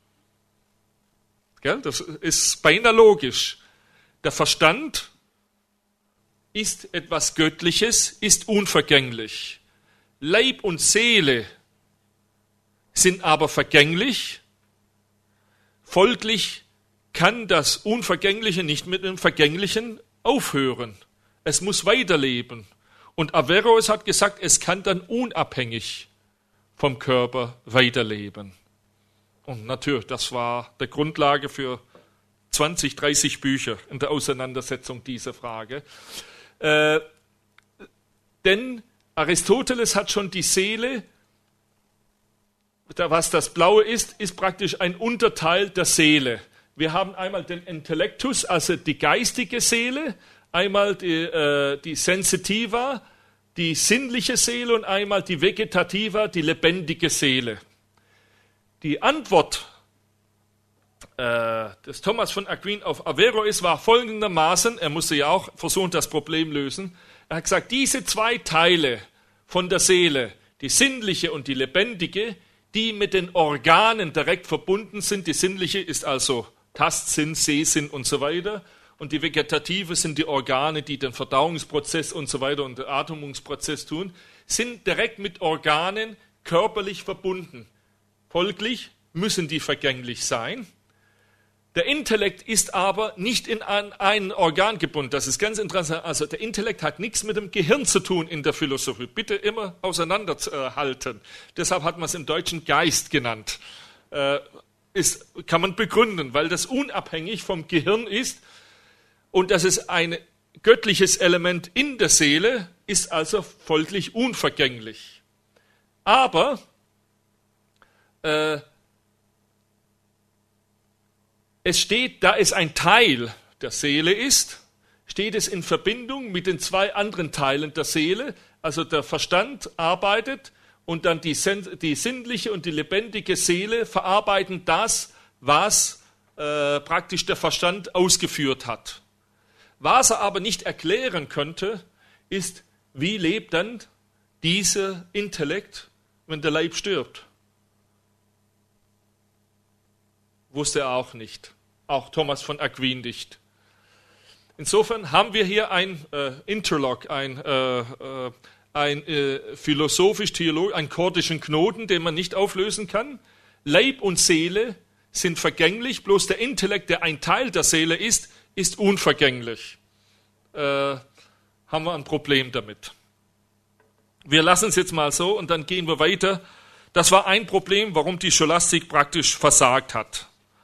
Gell? Das ist beinahe logisch. Der Verstand ist etwas Göttliches, ist unvergänglich. Leib und Seele sind aber vergänglich. Folglich kann das Unvergängliche nicht mit dem Vergänglichen aufhören. Es muss weiterleben. Und Averroes hat gesagt, es kann dann unabhängig vom Körper weiterleben. Und natürlich, das war die Grundlage für zwanzig, dreißig Bücher in der Auseinandersetzung dieser Frage. Äh, denn Aristoteles hat schon die Seele, was das Blaue ist, ist praktisch ein Unterteil der Seele. Wir haben einmal den Intellectus, also die geistige Seele, einmal die, äh, die Sensitiva, die sinnliche Seele und einmal die Vegetativa, die lebendige Seele. Die Antwort äh, des Thomas von Aquin auf Averroes war folgendermaßen, er musste ja auch versuchen, das Problem lösen. Er hat gesagt, diese zwei Teile von der Seele, die sinnliche und die lebendige, die mit den Organen direkt verbunden sind, die sinnliche ist also Tastsinn, Sehsinn und so weiter, und die Vegetative sind die Organe, die den Verdauungsprozess und so weiter und den Atmungsprozess tun, sind direkt mit Organen körperlich verbunden. Folglich müssen die vergänglich sein. Der Intellekt ist aber nicht in ein, ein Organ gebunden. Das ist ganz interessant. Also der Intellekt hat nichts mit dem Gehirn zu tun in der Philosophie. Bitte immer auseinanderhalten. Deshalb hat man es im Deutschen Geist genannt. Äh, ist, kann man begründen, weil das unabhängig vom Gehirn ist. Und das ist ein göttliches Element in der Seele, ist also folglich unvergänglich. Aber äh, es steht, da es ein Teil der Seele ist, steht es in Verbindung mit den zwei anderen Teilen der Seele. Also der Verstand arbeitet und dann die, die sinnliche und die lebendige Seele verarbeiten das, was äh, praktisch der Verstand ausgeführt hat. Was er aber nicht erklären könnte, ist, wie lebt dann dieser Intellekt, wenn der Leib stirbt? Wusste er auch nicht. Auch Thomas von Aquin nicht. Insofern haben wir hier ein äh, Interlock, ein, äh, äh, ein äh, philosophisch-theologisch, einen kordischen Knoten, den man nicht auflösen kann. Leib und Seele sind vergänglich, bloß der Intellekt, der ein Teil der Seele ist, ist unvergänglich. Äh, haben wir ein Problem damit. Wir lassen es jetzt mal so und dann gehen wir weiter. Das war ein Problem, warum die Scholastik praktisch versagt hat.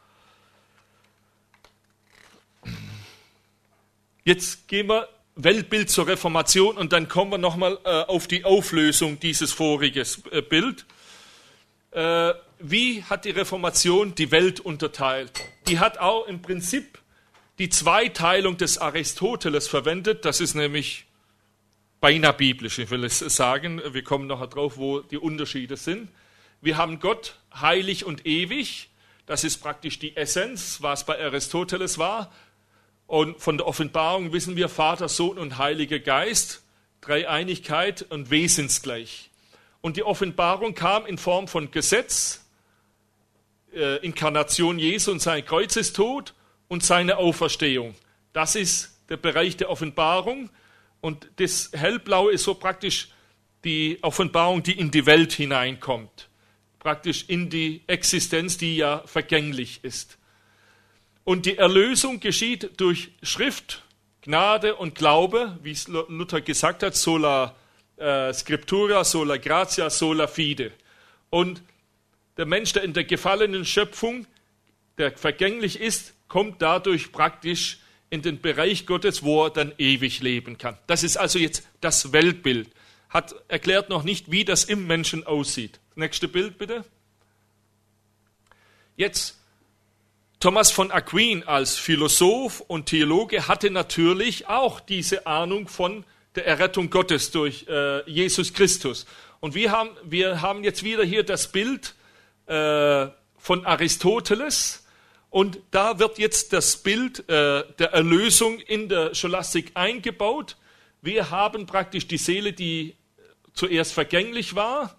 Jetzt gehen wir Weltbild zur Reformation und dann kommen wir nochmal äh, auf die Auflösung dieses vorigen äh, Bild. Äh, wie hat die Reformation die Welt unterteilt? Die hat auch im Prinzip die Zweiteilung des Aristoteles verwendet. Das ist nämlich beinahe biblisch, ich will es sagen. Wir kommen nachher drauf, wo die Unterschiede sind. Wir haben Gott heilig und ewig. Das ist praktisch die Essenz, was bei Aristoteles war. Und von der Offenbarung wissen wir Vater, Sohn und Heiliger Geist, Dreieinigkeit und wesensgleich. Und die Offenbarung kam in Form von Gesetz, äh, Inkarnation Jesu und sein Kreuzestod und seine Auferstehung. Das ist der Bereich der Offenbarung. Und das Hellblaue ist so praktisch die Offenbarung, die in die Welt hineinkommt. Praktisch in die Existenz, die ja vergänglich ist. Und die Erlösung geschieht durch Schrift, Gnade und Glaube, wie es Luther gesagt hat, sola äh, scriptura, sola gratia, sola fide. Und der Mensch, der in der gefallenen Schöpfung, der vergänglich ist, kommt dadurch praktisch in den Bereich Gottes, wo er dann ewig leben kann. Das ist also jetzt das Weltbild. Hat erklärt noch nicht, wie das im Menschen aussieht. Nächste Bild bitte. Jetzt, Thomas von Aquin als Philosoph und Theologe hatte natürlich auch diese Ahnung von der Errettung Gottes durch äh, Jesus Christus. Und wir haben, wir haben jetzt wieder hier das Bild äh, von Aristoteles. Und da wird jetzt das Bild äh, der Erlösung in der Scholastik eingebaut. Wir haben praktisch die Seele, die zuerst vergänglich war.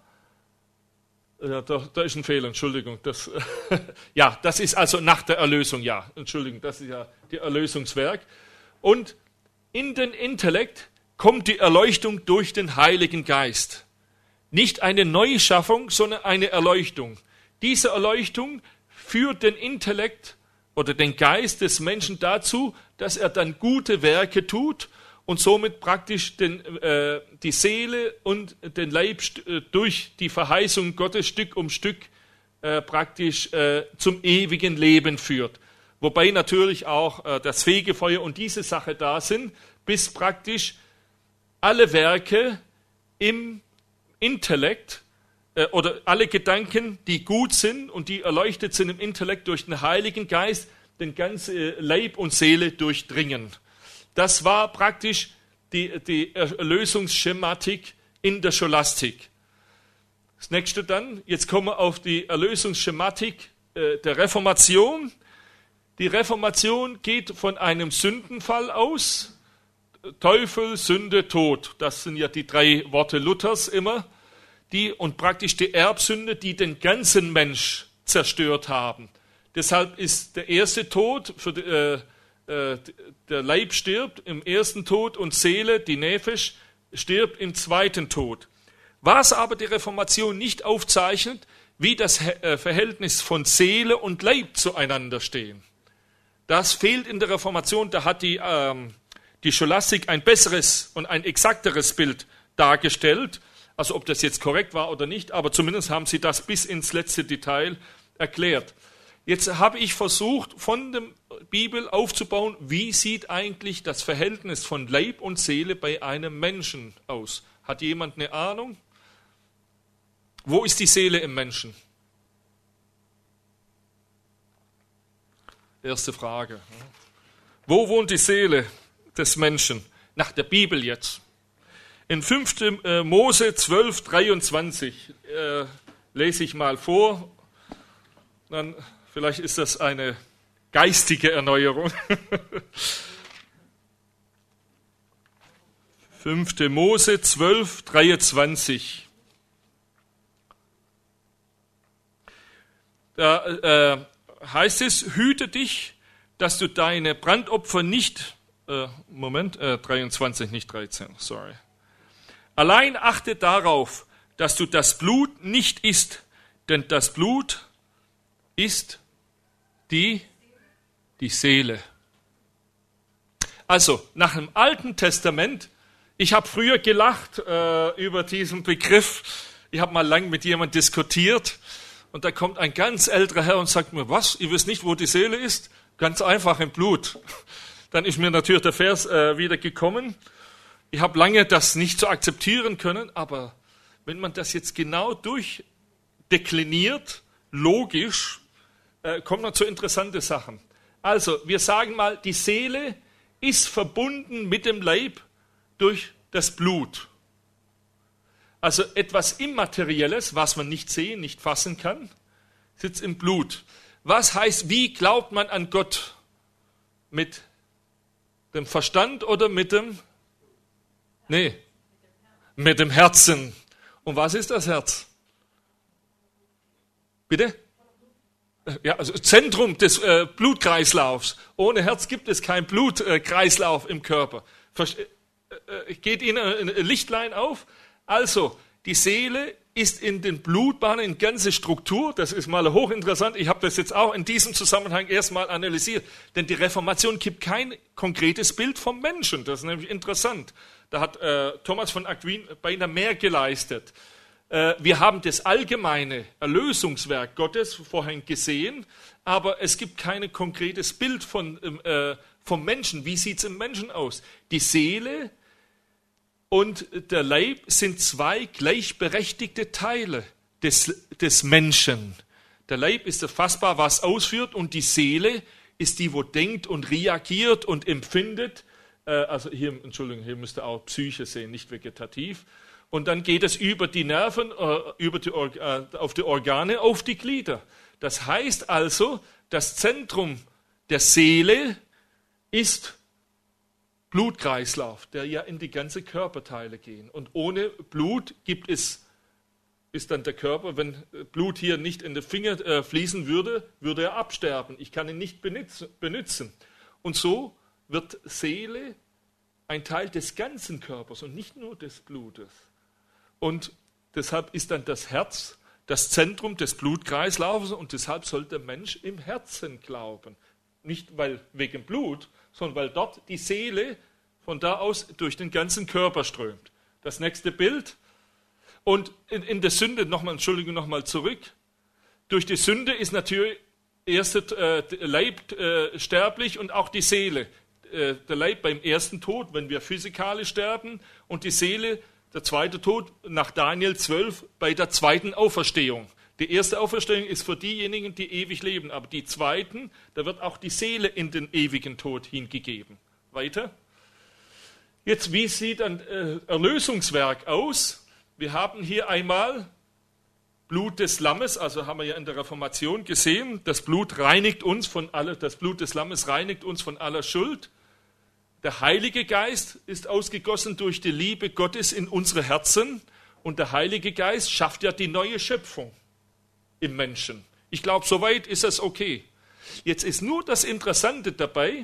Ja, da, da ist ein Fehler, Entschuldigung. Das, ja, das ist also nach der Erlösung, ja. Entschuldigung, das ist ja das Erlösungswerk. Und in den Intellekt kommt die Erleuchtung durch den Heiligen Geist. Nicht eine Neuschaffung, sondern eine Erleuchtung. Diese Erleuchtung führt den Intellekt oder den Geist des Menschen dazu, dass er dann gute Werke tut und somit praktisch den, äh, die Seele und den Leib äh, durch die Verheißung Gottes Stück um Stück äh, praktisch äh, zum ewigen Leben führt. Wobei natürlich auch äh, das Fegefeuer und diese Sache da sind, bis praktisch alle Werke im Intellekt äh, oder alle Gedanken, die gut sind und die erleuchtet sind im Intellekt durch den Heiligen Geist, den ganzen Leib und Seele durchdringen. Das war praktisch die, die Erlösungsschematik in der Scholastik. Das nächste dann, jetzt kommen wir auf die Erlösungsschematik äh, der Reformation. Die Reformation geht von einem Sündenfall aus. Teufel, Sünde, Tod. Das sind ja die drei Worte Luthers immer. Die, und praktisch die Erbsünde, die den ganzen Mensch zerstört haben. Deshalb ist der erste Tod für die, äh, der Leib stirbt im ersten Tod und Seele, die Nephesh, stirbt im zweiten Tod. Was aber die Reformation nicht aufzeichnet, wie das Verhältnis von Seele und Leib zueinander stehen. Das fehlt in der Reformation, da hat die, ähm, die Scholastik ein besseres und ein exakteres Bild dargestellt. Also ob das jetzt korrekt war oder nicht, aber zumindest haben sie das bis ins letzte Detail erklärt. Jetzt habe ich versucht, von der Bibel aufzubauen, wie sieht eigentlich das Verhältnis von Leib und Seele bei einem Menschen aus? Hat jemand eine Ahnung? Wo ist die Seele im Menschen? Erste Frage. Wo wohnt die Seele des Menschen? Nach der Bibel jetzt. In fünfter Mose zwölf, dreiundzwanzig äh, lese ich mal vor. Dann vielleicht ist das eine geistige Erneuerung. fünfter Mose zwölf, dreiundzwanzig. Da äh, heißt es, hüte dich, dass du deine Brandopfer nicht, äh, Moment, äh, dreiundzwanzig, nicht dreizehn, sorry. Allein achte darauf, dass du das Blut nicht isst, denn das Blut ist die, die Seele. Also, nach dem Alten Testament, ich habe früher gelacht äh, über diesen Begriff, ich habe mal lang mit jemandem diskutiert und da kommt ein ganz älterer Herr und sagt mir, was, ihr wisst nicht, wo die Seele ist? Ganz einfach im Blut. Dann ist mir natürlich der Vers äh, wieder gekommen. Ich habe lange das nicht so akzeptieren können, aber wenn man das jetzt genau durchdekliniert, logisch, äh, kommt man zu interessanten Sachen. Also, wir sagen mal, die Seele ist verbunden mit dem Leib durch das Blut. Also etwas Immaterielles, was man nicht sehen, nicht fassen kann, sitzt im Blut. Was heißt, wie glaubt man an Gott? Mit dem Verstand oder mit dem? Nee, mit dem Herzen. Und was ist das Herz? Bitte? Ja, also Zentrum des äh, Blutkreislaufs. Ohne Herz gibt es keinen Blutkreislauf im Körper. Verste äh, geht Ihnen ein Lichtlein auf? Also, die Seele ist in den Blutbahnen in ganze Struktur. Das ist mal hochinteressant. Ich habe das jetzt auch in diesem Zusammenhang erstmal analysiert. Denn die Reformation gibt kein konkretes Bild vom Menschen. Das ist nämlich interessant. Da hat äh, Thomas von Aquin beinahe mehr geleistet. Äh, wir haben das allgemeine Erlösungswerk Gottes vorhin gesehen, aber es gibt kein konkretes Bild von, äh, vom Menschen. Wie sieht es im Menschen aus? Die Seele und der Leib sind zwei gleichberechtigte Teile des, des Menschen. Der Leib ist erfassbar, was ausführt, und die Seele ist die, wo denkt und reagiert und empfindet. Äh, also hier, Entschuldigung, hier müsst ihr auch Psyche sehen, nicht vegetativ. Und dann geht es über die Nerven, äh, über die Or äh, auf die Organe, auf die Glieder. Das heißt also, das Zentrum der Seele ist Blutkreislauf, der ja in die ganzen Körperteile geht. Und ohne Blut gibt es, ist dann der Körper, wenn Blut hier nicht in den Finger äh, fließen würde, würde er absterben. Ich kann ihn nicht benutzen. Und so wird Seele ein Teil des ganzen Körpers und nicht nur des Blutes. Und deshalb ist dann das Herz das Zentrum des Blutkreislaufs, und deshalb soll der Mensch im Herzen glauben. Nicht weil wegen Blut, sondern weil dort die Seele von da aus durch den ganzen Körper strömt. Das nächste Bild. Und in, in der Sünde, nochmal, Entschuldigung, nochmal zurück. Durch die Sünde ist natürlich erst äh, der Leib äh, sterblich und auch die Seele. Äh, der Leib beim ersten Tod, wenn wir physikalisch sterben, und die Seele, der zweite Tod, nach Daniel zwölf, bei der zweiten Auferstehung. Die erste Auferstehung ist für diejenigen, die ewig leben, aber die zweiten, da wird auch die Seele in den ewigen Tod hingegeben. Weiter. Jetzt, wie sieht ein äh, Erlösungswerk aus? Wir haben hier einmal Blut des Lammes, also haben wir ja in der Reformation gesehen, das Blut reinigt uns von aller, das Blut des Lammes reinigt uns von aller Schuld. Der Heilige Geist ist ausgegossen durch die Liebe Gottes in unsere Herzen, und der Heilige Geist schafft ja die neue Schöpfung im Menschen. Ich glaube, soweit ist das okay. Jetzt ist nur das Interessante dabei,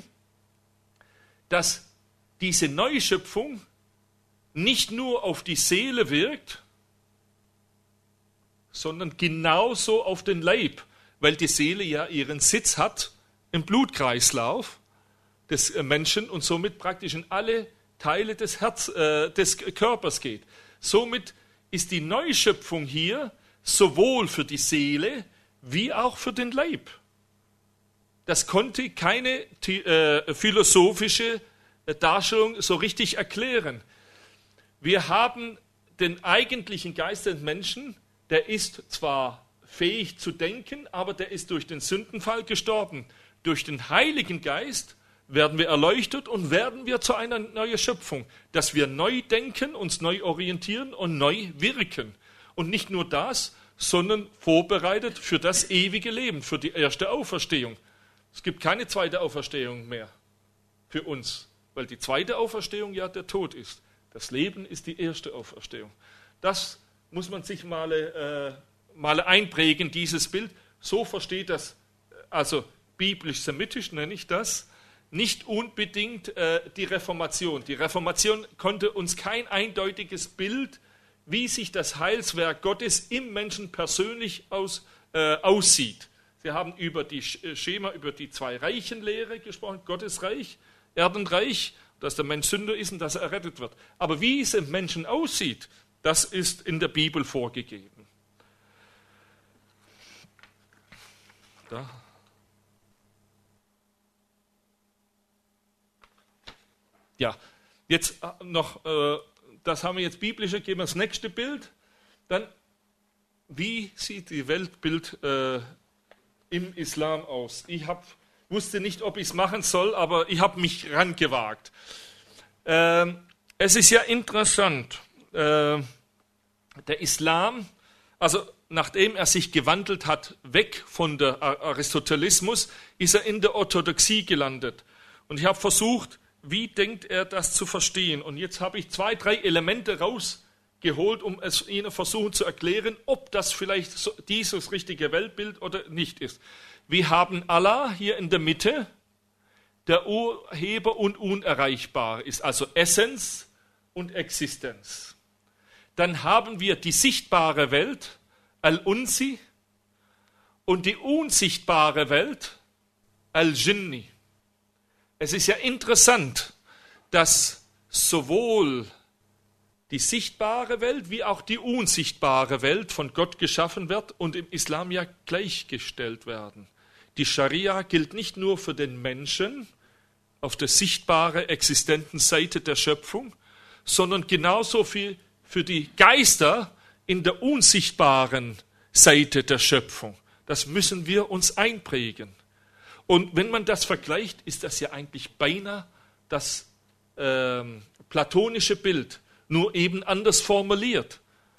dass diese Neuschöpfung nicht nur auf die Seele wirkt, sondern genauso auf den Leib, weil die Seele ja ihren Sitz hat im Blutkreislauf des Menschen und somit praktisch in alle Teile des, Herz, äh, des Körpers geht. Somit ist die Neuschöpfung hier sowohl für die Seele wie auch für den Leib. Das konnte keine äh, philosophische Darstellung so richtig erklären. Wir haben den eigentlichen Geist des Menschen, der ist zwar fähig zu denken, aber der ist durch den Sündenfall gestorben. Durch den Heiligen Geist werden wir erleuchtet und werden wir zu einer neuen Schöpfung, dass wir neu denken, uns neu orientieren und neu wirken. Und nicht nur das, sondern vorbereitet für das ewige Leben, für die erste Auferstehung. Es gibt keine zweite Auferstehung mehr für uns, weil die zweite Auferstehung ja der Tod ist. Das Leben ist die erste Auferstehung. Das muss man sich mal, äh, mal einprägen, dieses Bild. So versteht das, also biblisch-semitisch nenne ich das, nicht unbedingt äh, die Reformation. Die Reformation konnte uns kein eindeutiges Bild, wie sich das Heilswerk Gottes im Menschen persönlich aus, äh, aussieht. Sie haben über die Schema, über die zwei Reichenlehre gesprochen, Gottesreich, Erdenreich, dass der Mensch Sünder ist und dass er errettet wird. Aber wie es im Menschen aussieht, das ist in der Bibel vorgegeben. Da. Ja, jetzt noch, äh, das haben wir jetzt biblischer, geben wir das nächste Bild. Dann, wie sieht die Weltbild äh, im Islam aus? Ich hab, wusste nicht, ob ich es machen soll, aber ich habe mich rangewagt. Ähm, es ist ja interessant, äh, der Islam, also nachdem er sich gewandelt hat, weg von der Aristotelismus, ist er in der Orthodoxie gelandet. Und ich habe versucht, wie denkt er das zu verstehen? Und jetzt habe ich zwei, drei Elemente geholt, um es ihnen versuchen zu erklären, ob das vielleicht so, dieses richtige Weltbild oder nicht ist. Wir haben Allah hier in der Mitte, der Urheber und Unerreichbare ist, also Essenz und Existenz. Dann haben wir die sichtbare Welt, Al-Unsi, und die unsichtbare Welt, Al-Jinni. Es ist ja interessant, dass sowohl die sichtbare Welt wie auch die unsichtbare Welt von Gott geschaffen wird und im Islam ja gleichgestellt werden. Die Scharia gilt nicht nur für den Menschen auf der sichtbaren, existenten Seite der Schöpfung, sondern genauso viel für die Geister in der unsichtbaren Seite der Schöpfung. Das müssen wir uns einprägen. Und wenn man das vergleicht, ist das ja eigentlich beinahe das ähm, platonische Bild, nur eben anders formuliert.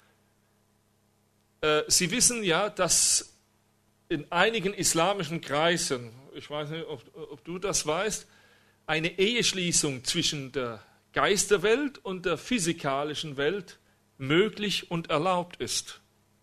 Äh, Sie wissen ja, dass in einigen islamischen Kreisen, ich weiß nicht, ob, ob du das weißt, eine Eheschließung zwischen der Geisterwelt und der physikalischen Welt möglich und erlaubt ist.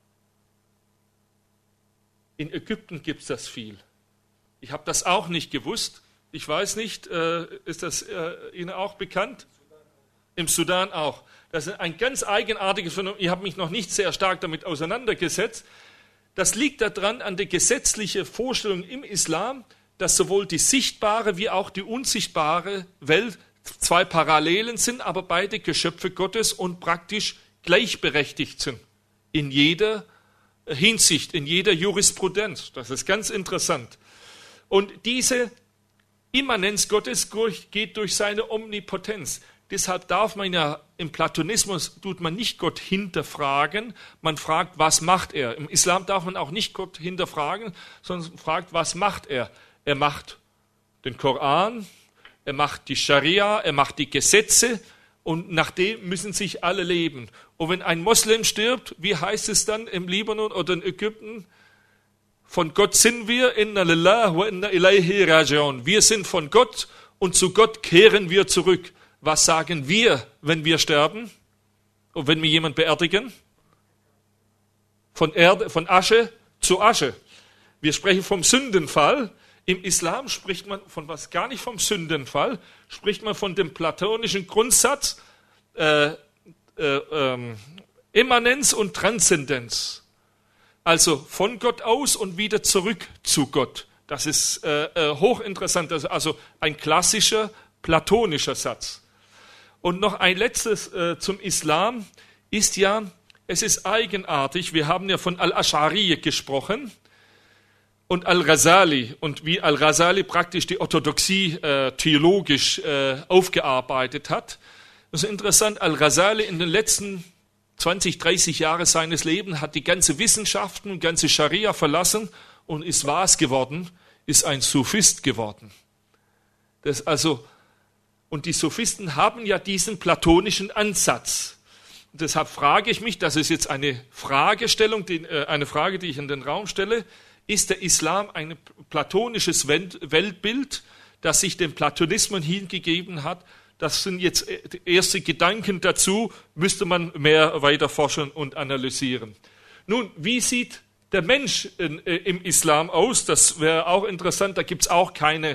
In Ägypten gibt es das viel. Ich habe das auch nicht gewusst. Ich weiß nicht, äh, ist das äh, Ihnen auch bekannt? Im Sudan auch. Das ist ein ganz eigenartiges Phänomen. Ich habe mich noch nicht sehr stark damit auseinandergesetzt. Das liegt daran an der gesetzlichen Vorstellung im Islam, dass sowohl die sichtbare wie auch die unsichtbare Welt zwei Parallelen sind, aber beide Geschöpfe Gottes und praktisch gleichberechtigt sind. In jeder Hinsicht, in jeder Jurisprudenz. Das ist ganz interessant. Und diese Immanenz Gottes geht durch seine Omnipotenz. Deshalb darf man ja im Platonismus, tut man nicht Gott hinterfragen, man fragt, was macht er? Im Islam darf man auch nicht Gott hinterfragen, sondern fragt, was macht er? Er macht den Koran, er macht die Scharia, er macht die Gesetze und nach dem müssen sich alle leben. Und wenn ein Moslem stirbt, wie heißt es dann im Libanon oder in Ägypten? Von Gott sind wir, inna lillah wa inna ilayhi raji'un. Wir sind von Gott und zu Gott kehren wir zurück. Was sagen wir, wenn wir sterben? Und wenn wir jemanden beerdigen? Von Erde, von Asche zu Asche. Wir sprechen vom Sündenfall. Im Islam spricht man von was gar nicht vom Sündenfall, spricht man von dem platonischen Grundsatz äh, äh, äh, Immanenz und Transzendenz. Also von Gott aus und wieder zurück zu Gott. Das ist äh, äh, hochinteressant, also ein klassischer platonischer Satz. Und noch ein letztes äh, zum Islam ist ja, es ist eigenartig, wir haben ja von Al-Asch'ari gesprochen und Al-Ghazali und wie Al-Ghazali praktisch die Orthodoxie äh, theologisch äh, aufgearbeitet hat. Das ist interessant, Al-Ghazali in den letzten zwanzig, dreißig Jahren seines Lebens hat die ganze Wissenschaften und ganze Scharia verlassen und ist was geworden, ist ein Sufist geworden. Das also Und die Sophisten haben ja diesen platonischen Ansatz. Und deshalb frage ich mich, das ist jetzt eine Fragestellung, die, äh, eine Frage, die ich in den Raum stelle, ist der Islam ein platonisches Weltbild, das sich dem Platonismus hingegeben hat? Das sind jetzt erste Gedanken dazu, müsste man mehr weiter forschen und analysieren. Nun, wie sieht der Mensch in, äh, im Islam aus? Das wäre auch interessant, da gibt es auch keine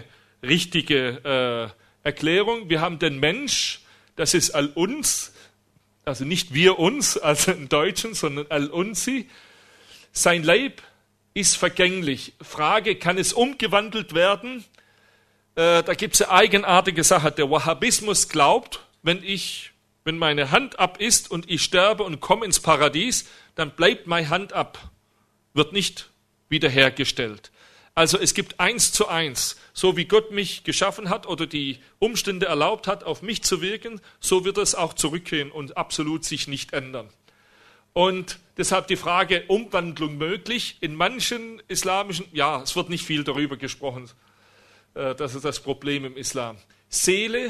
richtige äh, Erklärung. Wir haben den Mensch, das ist Al-Uns, also nicht wir uns, also im Deutschen, sondern Al-Unsi. Sein Leib ist vergänglich. Frage, kann es umgewandelt werden? Äh, da gibt es eine eigenartige Sache. Der Wahhabismus glaubt, wenn ich, wenn meine Hand ab ist und ich sterbe und komme ins Paradies, dann bleibt meine Hand ab, wird nicht wiederhergestellt. Also es gibt eins zu eins. So wie Gott mich geschaffen hat oder die Umstände erlaubt hat, auf mich zu wirken, so wird es auch zurückgehen und absolut sich nicht ändern. Und deshalb die Frage, Umwandlung möglich? In manchen islamischen, ja, es wird nicht viel darüber gesprochen. Das ist das Problem im Islam. Seele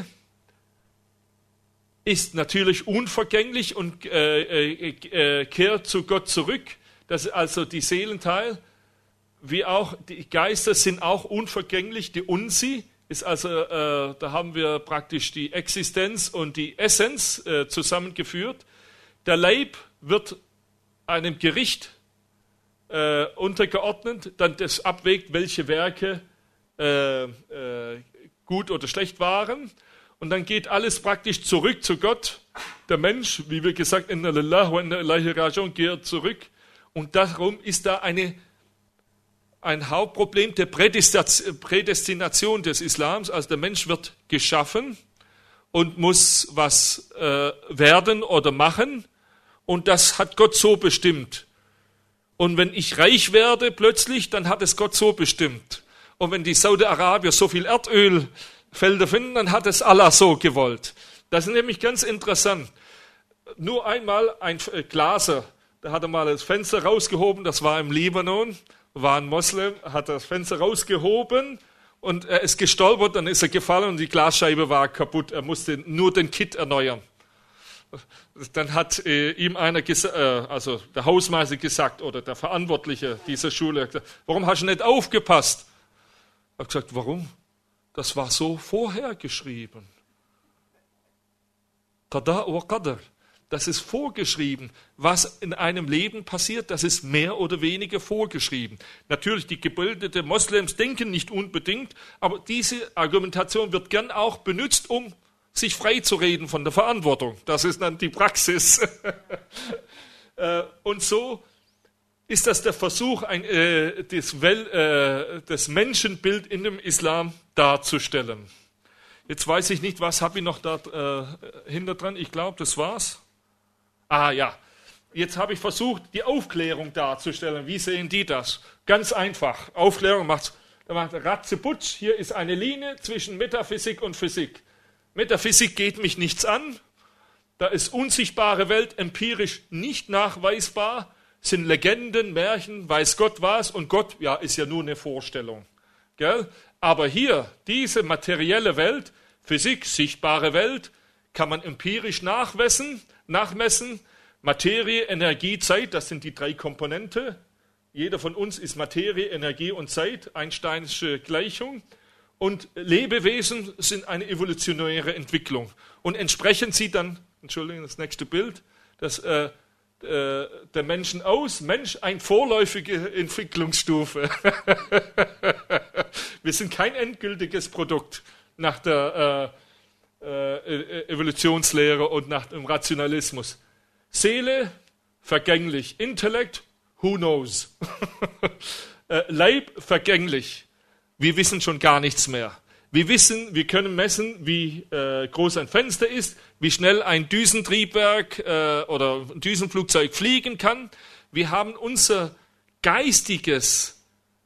ist natürlich unvergänglich und äh, äh, kehrt zu Gott zurück. Das ist also die Seelenteil. Wie auch die Geister sind auch unvergänglich. Die Unsi ist also, äh, da haben wir praktisch die Existenz und die Essenz äh, zusammengeführt. Der Leib wird einem Gericht äh, untergeordnet, dann das abwägt, welche Werke äh, äh, gut oder schlecht waren. Und dann geht alles praktisch zurück zu Gott. Der Mensch, wie wir gesagt, inna lillahi wa inna ilaihi raji'un, geht zurück. Und darum ist da eine, ein Hauptproblem der Prädestination des Islams. Also der Mensch wird geschaffen und muss was äh, werden oder machen. Und das hat Gott so bestimmt. Und wenn ich reich werde plötzlich, dann hat es Gott so bestimmt. Und wenn die Saudi-Arabier so viel Erdölfelder finden, dann hat es Allah so gewollt. Das ist nämlich ganz interessant. Nur einmal ein Glaser, der hatte mal das Fenster rausgehoben, das war im Libanon, war ein Moslem, hat das Fenster rausgehoben und er ist gestolpert, dann ist er gefallen und die Glasscheibe war kaputt. Er musste nur den Kit erneuern. Dann hat äh, ihm einer, gesa- äh, also der Hausmeister gesagt oder der Verantwortliche dieser Schule, gesagt, warum hast du nicht aufgepasst? Er hat gesagt, warum? Das war so vorher geschrieben. Qada wa Qadr. Das ist vorgeschrieben. Was in einem Leben passiert, das ist mehr oder weniger vorgeschrieben. Natürlich, die gebildeten Moslems denken nicht unbedingt, aber diese Argumentation wird gern auch benutzt, um sich freizureden von der Verantwortung. Das ist dann die Praxis. Und so ist das der Versuch, ein, äh, das, well, äh, das Menschenbild in dem Islam darzustellen. Jetzt weiß ich nicht, was habe ich noch da äh, hinter dran. Ich glaube, das war's. Ah ja, jetzt habe ich versucht, die Aufklärung darzustellen. Wie sehen die das? Ganz einfach. Aufklärung macht, macht Ratzeputz. Hier ist eine Linie zwischen Metaphysik und Physik. Metaphysik geht mich nichts an. Da ist unsichtbare Welt empirisch nicht nachweisbar. Sind Legenden, Märchen, weiß Gott was. Und Gott, ja, ist ja nur eine Vorstellung. Gell? Aber hier, diese materielle Welt, Physik, sichtbare Welt, kann man empirisch nachmessen. nachmessen. Materie, Energie, Zeit, das sind die drei Komponenten. Jeder von uns ist Materie, Energie und Zeit, Einsteinsche Gleichung. Und Lebewesen sind eine evolutionäre Entwicklung. Und entsprechend sieht dann, Entschuldigung, das nächste Bild, das, äh, äh, der Menschen aus. Mensch, eine vorläufige Entwicklungsstufe. Wir sind kein endgültiges Produkt nach der äh, äh, Evolutionslehre und nach dem Rationalismus. Seele, vergänglich. Intellekt, who knows. äh, Leib, vergänglich. Wir wissen schon gar nichts mehr. Wir wissen, wir können messen, wie äh, groß ein Fenster ist, wie schnell ein Düsentriebwerk äh, oder ein Düsenflugzeug fliegen kann. Wir haben unser geistiges,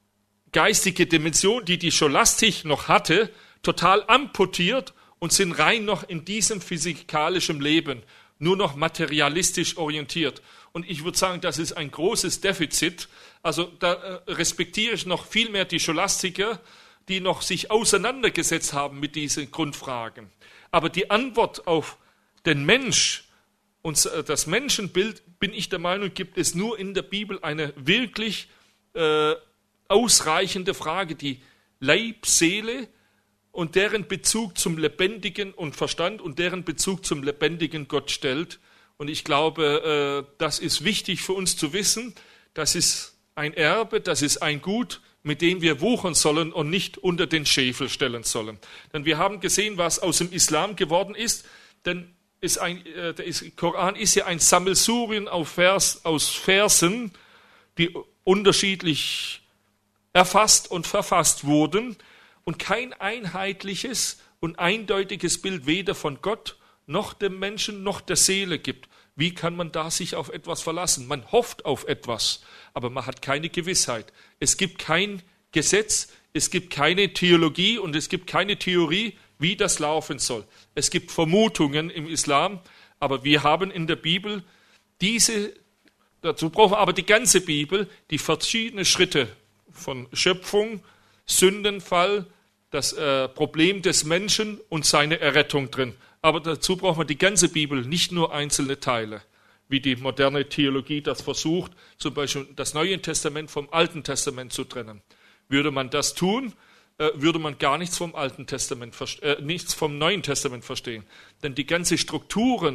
geistige Dimension, die die Scholastik noch hatte, total amputiert und sind rein noch in diesem physikalischen Leben, nur noch materialistisch orientiert. Und ich würde sagen, das ist ein großes Defizit. Also da äh, respektiere ich noch viel mehr die Scholastiker, die noch sich auseinandergesetzt haben mit diesen Grundfragen. Aber die Antwort auf den Mensch und das Menschenbild, bin ich der Meinung, gibt es nur in der Bibel eine wirklich äh, ausreichende Frage, die Leib, Seele und deren Bezug zum lebendigen und Verstand und deren Bezug zum lebendigen Gott stellt. Und ich glaube, äh, das ist wichtig für uns zu wissen. Das ist ein Erbe, das ist ein Gut, mit dem wir wuchern sollen und nicht unter den Scheffel stellen sollen. Denn wir haben gesehen, was aus dem Islam geworden ist, denn ist ein, äh, der Koran ist ja ein Sammelsurium auf Vers, aus Versen, die unterschiedlich erfasst und verfasst wurden und kein einheitliches und eindeutiges Bild weder von Gott noch dem Menschen noch der Seele gibt. Wie kann man da sich auf etwas verlassen? Man hofft auf etwas, aber man hat keine Gewissheit. Es gibt kein Gesetz, es gibt keine Theologie und es gibt keine Theorie, wie das laufen soll. Es gibt Vermutungen im Islam, aber wir haben in der Bibel diese, dazu brauchen wir aber die ganze Bibel, die verschiedenen Schritte von Schöpfung, Sündenfall, das äh, Problem des Menschen und seine Errettung drin. Aber dazu braucht man die ganze Bibel, nicht nur einzelne Teile, wie die moderne Theologie das versucht, zum Beispiel das Neue Testament vom Alten Testament zu trennen. Würde man das tun, äh, würde man gar nichts vom Alten Testament, äh, nichts vom Neuen Testament verstehen. Denn die ganzen Strukturen,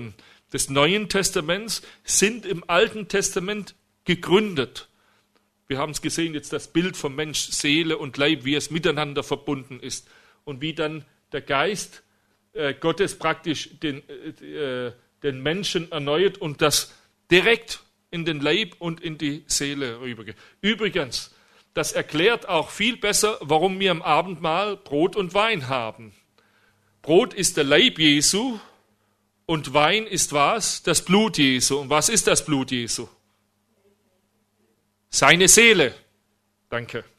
des Neuen Testaments sind im Alten Testament gegründet. Wir haben es gesehen, jetzt das Bild vom Mensch, Seele und Leib, wie es miteinander verbunden ist und wie dann der Geist äh, Gottes praktisch den, äh, den Menschen erneuert und das direkt in den Leib und in die Seele rübergeht. Übrigens, das erklärt auch viel besser, warum wir am Abendmahl Brot und Wein haben. Brot ist der Leib Jesu und Wein ist was? Das Blut Jesu. Und was ist das Blut Jesu? Seine Seele. Danke.